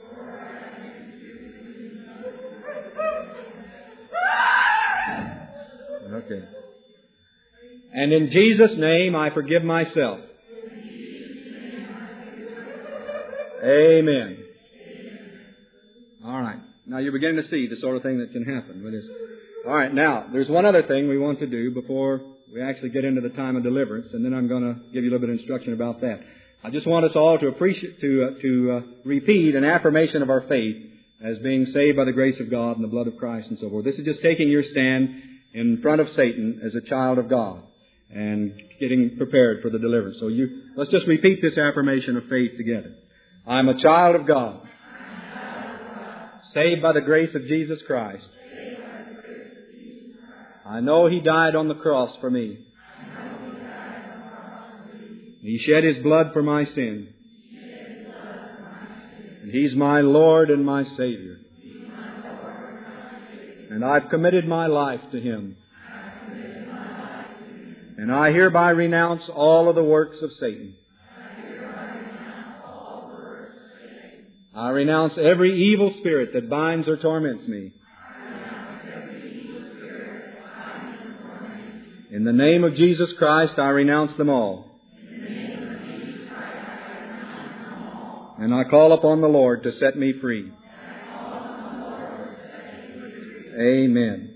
Okay. And in Jesus' name, I forgive myself. Amen. All right. Now you're beginning to see the sort of thing that can happen with this. All right. Now, there's one other thing we want to do before we actually get into the time of deliverance, and then I'm going to give you a little bit of instruction about that. I just want us all to appreciate, to uh, to uh, repeat an affirmation of our faith as being saved by the grace of God and the blood of Christ and so forth. This is just taking your stand in front of Satan as a child of God and getting prepared for the deliverance. So you, let's just repeat this affirmation of faith together. I'm a child of God, saved by the grace of Jesus Christ. I know He died on the cross for me. He shed His blood for my sin. And He's my Lord and my Savior. And I've committed my life to Him. And I hereby renounce all of the works of Satan. I renounce every evil spirit that binds or torments me. In the name of Jesus Christ, I renounce them all. And I call upon the Lord to set me free. Amen.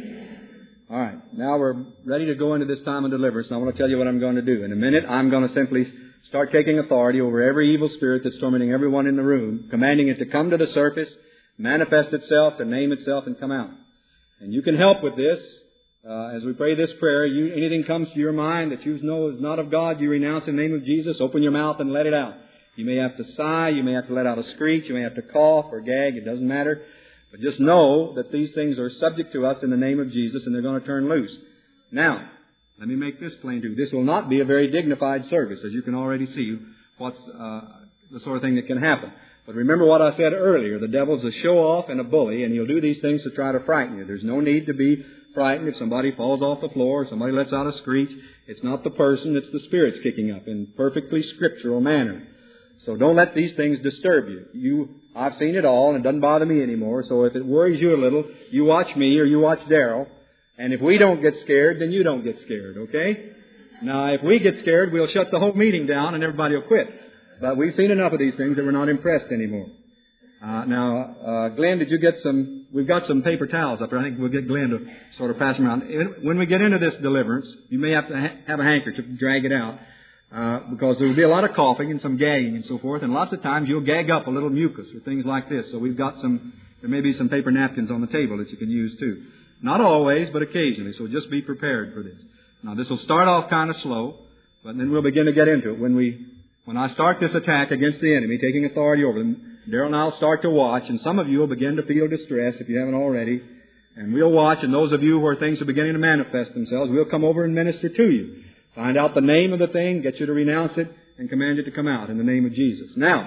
All right. Now we're ready to go into this time of deliverance. And I want to tell you what I'm going to do. In a minute, I'm going to simply start taking authority over every evil spirit that's tormenting everyone in the room, commanding it to come to the surface, manifest itself, to name itself, and come out. And you can help with this. Uh, as we pray this prayer, you, anything comes to your mind that you know is not of God, you renounce in the name of Jesus. Open your mouth and let it out. You may have to sigh, you may have to let out a screech, you may have to cough or gag, it doesn't matter. But just know that these things are subject to us in the name of Jesus, and they're going to turn loose. Now, let me make this plain to you. This will not be a very dignified service, as you can already see what's uh, the sort of thing that can happen. But remember what I said earlier. The devil's a show-off and a bully, and he'll do these things to try to frighten you. There's no need to be frightened if somebody falls off the floor or somebody lets out a screech. It's not the person, it's the spirits kicking up in perfectly scriptural manner. So don't let these things disturb you. You, I've seen it all, and it doesn't bother me anymore. So if it worries you a little, you watch me or you watch Darrell. And if we don't get scared, then you don't get scared, okay? Now, if we get scared, we'll shut the whole meeting down and everybody will quit. But we've seen enough of these things that we're not impressed anymore. Uh, now, uh, Glenn, did you get some, we've got some paper towels up there. I think we'll get Glenn to sort of pass them around. When we get into this deliverance, you may have to ha- have a handkerchief to drag it out. Uh, because there will be a lot of coughing and some gagging and so forth, and lots of times you'll gag up a little mucus or things like this. So we've got some, there may be some paper napkins on the table that you can use too. Not always, but occasionally, so just be prepared for this. Now this will start off kind of slow, but then we'll begin to get into it. When we, when I start this attack against the enemy, taking authority over them, Darrell and I will start to watch, and some of you will begin to feel distress if you haven't already, and we'll watch, and those of you where things are beginning to manifest themselves, we'll come over and minister to you. Find out the name of the thing, get you to renounce it, and command it to come out in the name of Jesus. Now,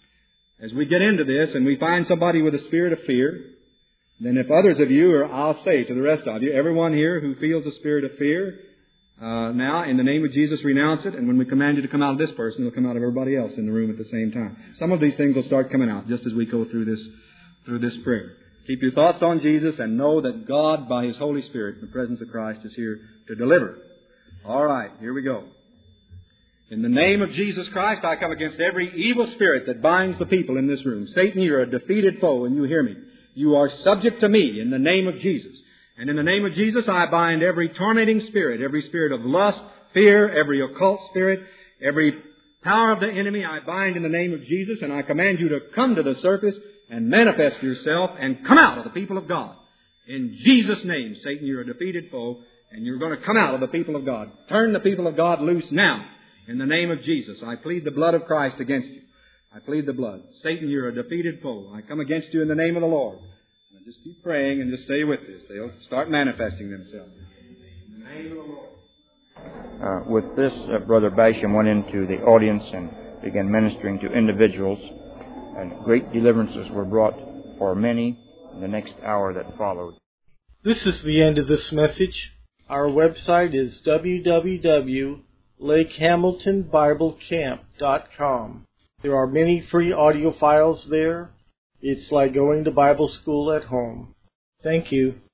as we get into this and we find somebody with a spirit of fear, then if others of you, or I'll say to the rest of you, everyone here who feels a spirit of fear, uh, now, in the name of Jesus, renounce it, and when we command you to come out of this person, it'll come out of everybody else in the room at the same time. Some of these things will start coming out just as we go through this, through this prayer. Keep your thoughts on Jesus and know that God, by His Holy Spirit, in the presence of Christ, is here to deliver. All right, here we go. In the name of Jesus Christ, I come against every evil spirit that binds the people in this room. Satan, you're a defeated foe, and you hear me. You are subject to me in the name of Jesus. And in the name of Jesus, I bind every tormenting spirit, every spirit of lust, fear, every occult spirit, every power of the enemy, I bind in the name of Jesus, and I command you to come to the surface and manifest yourself and come out of the people of God. In Jesus' name, Satan, you're a defeated foe, and you're going to come out of the people of God. Turn the people of God loose now. In the name of Jesus, I plead the blood of Christ against you. I plead the blood. Satan, you're a defeated foe. I come against you in the name of the Lord. And just keep praying and just stay with this. They'll start manifesting themselves. In the name of the Lord. Uh, with this, uh, Brother Basham went into the audience and began ministering to individuals, and great deliverances were brought for many in the next hour that followed. This is the end of this message. Our website is w w w dot lake hamilton bible camp dot com. There are many free audio files there. It's like going to Bible school at home. Thank you.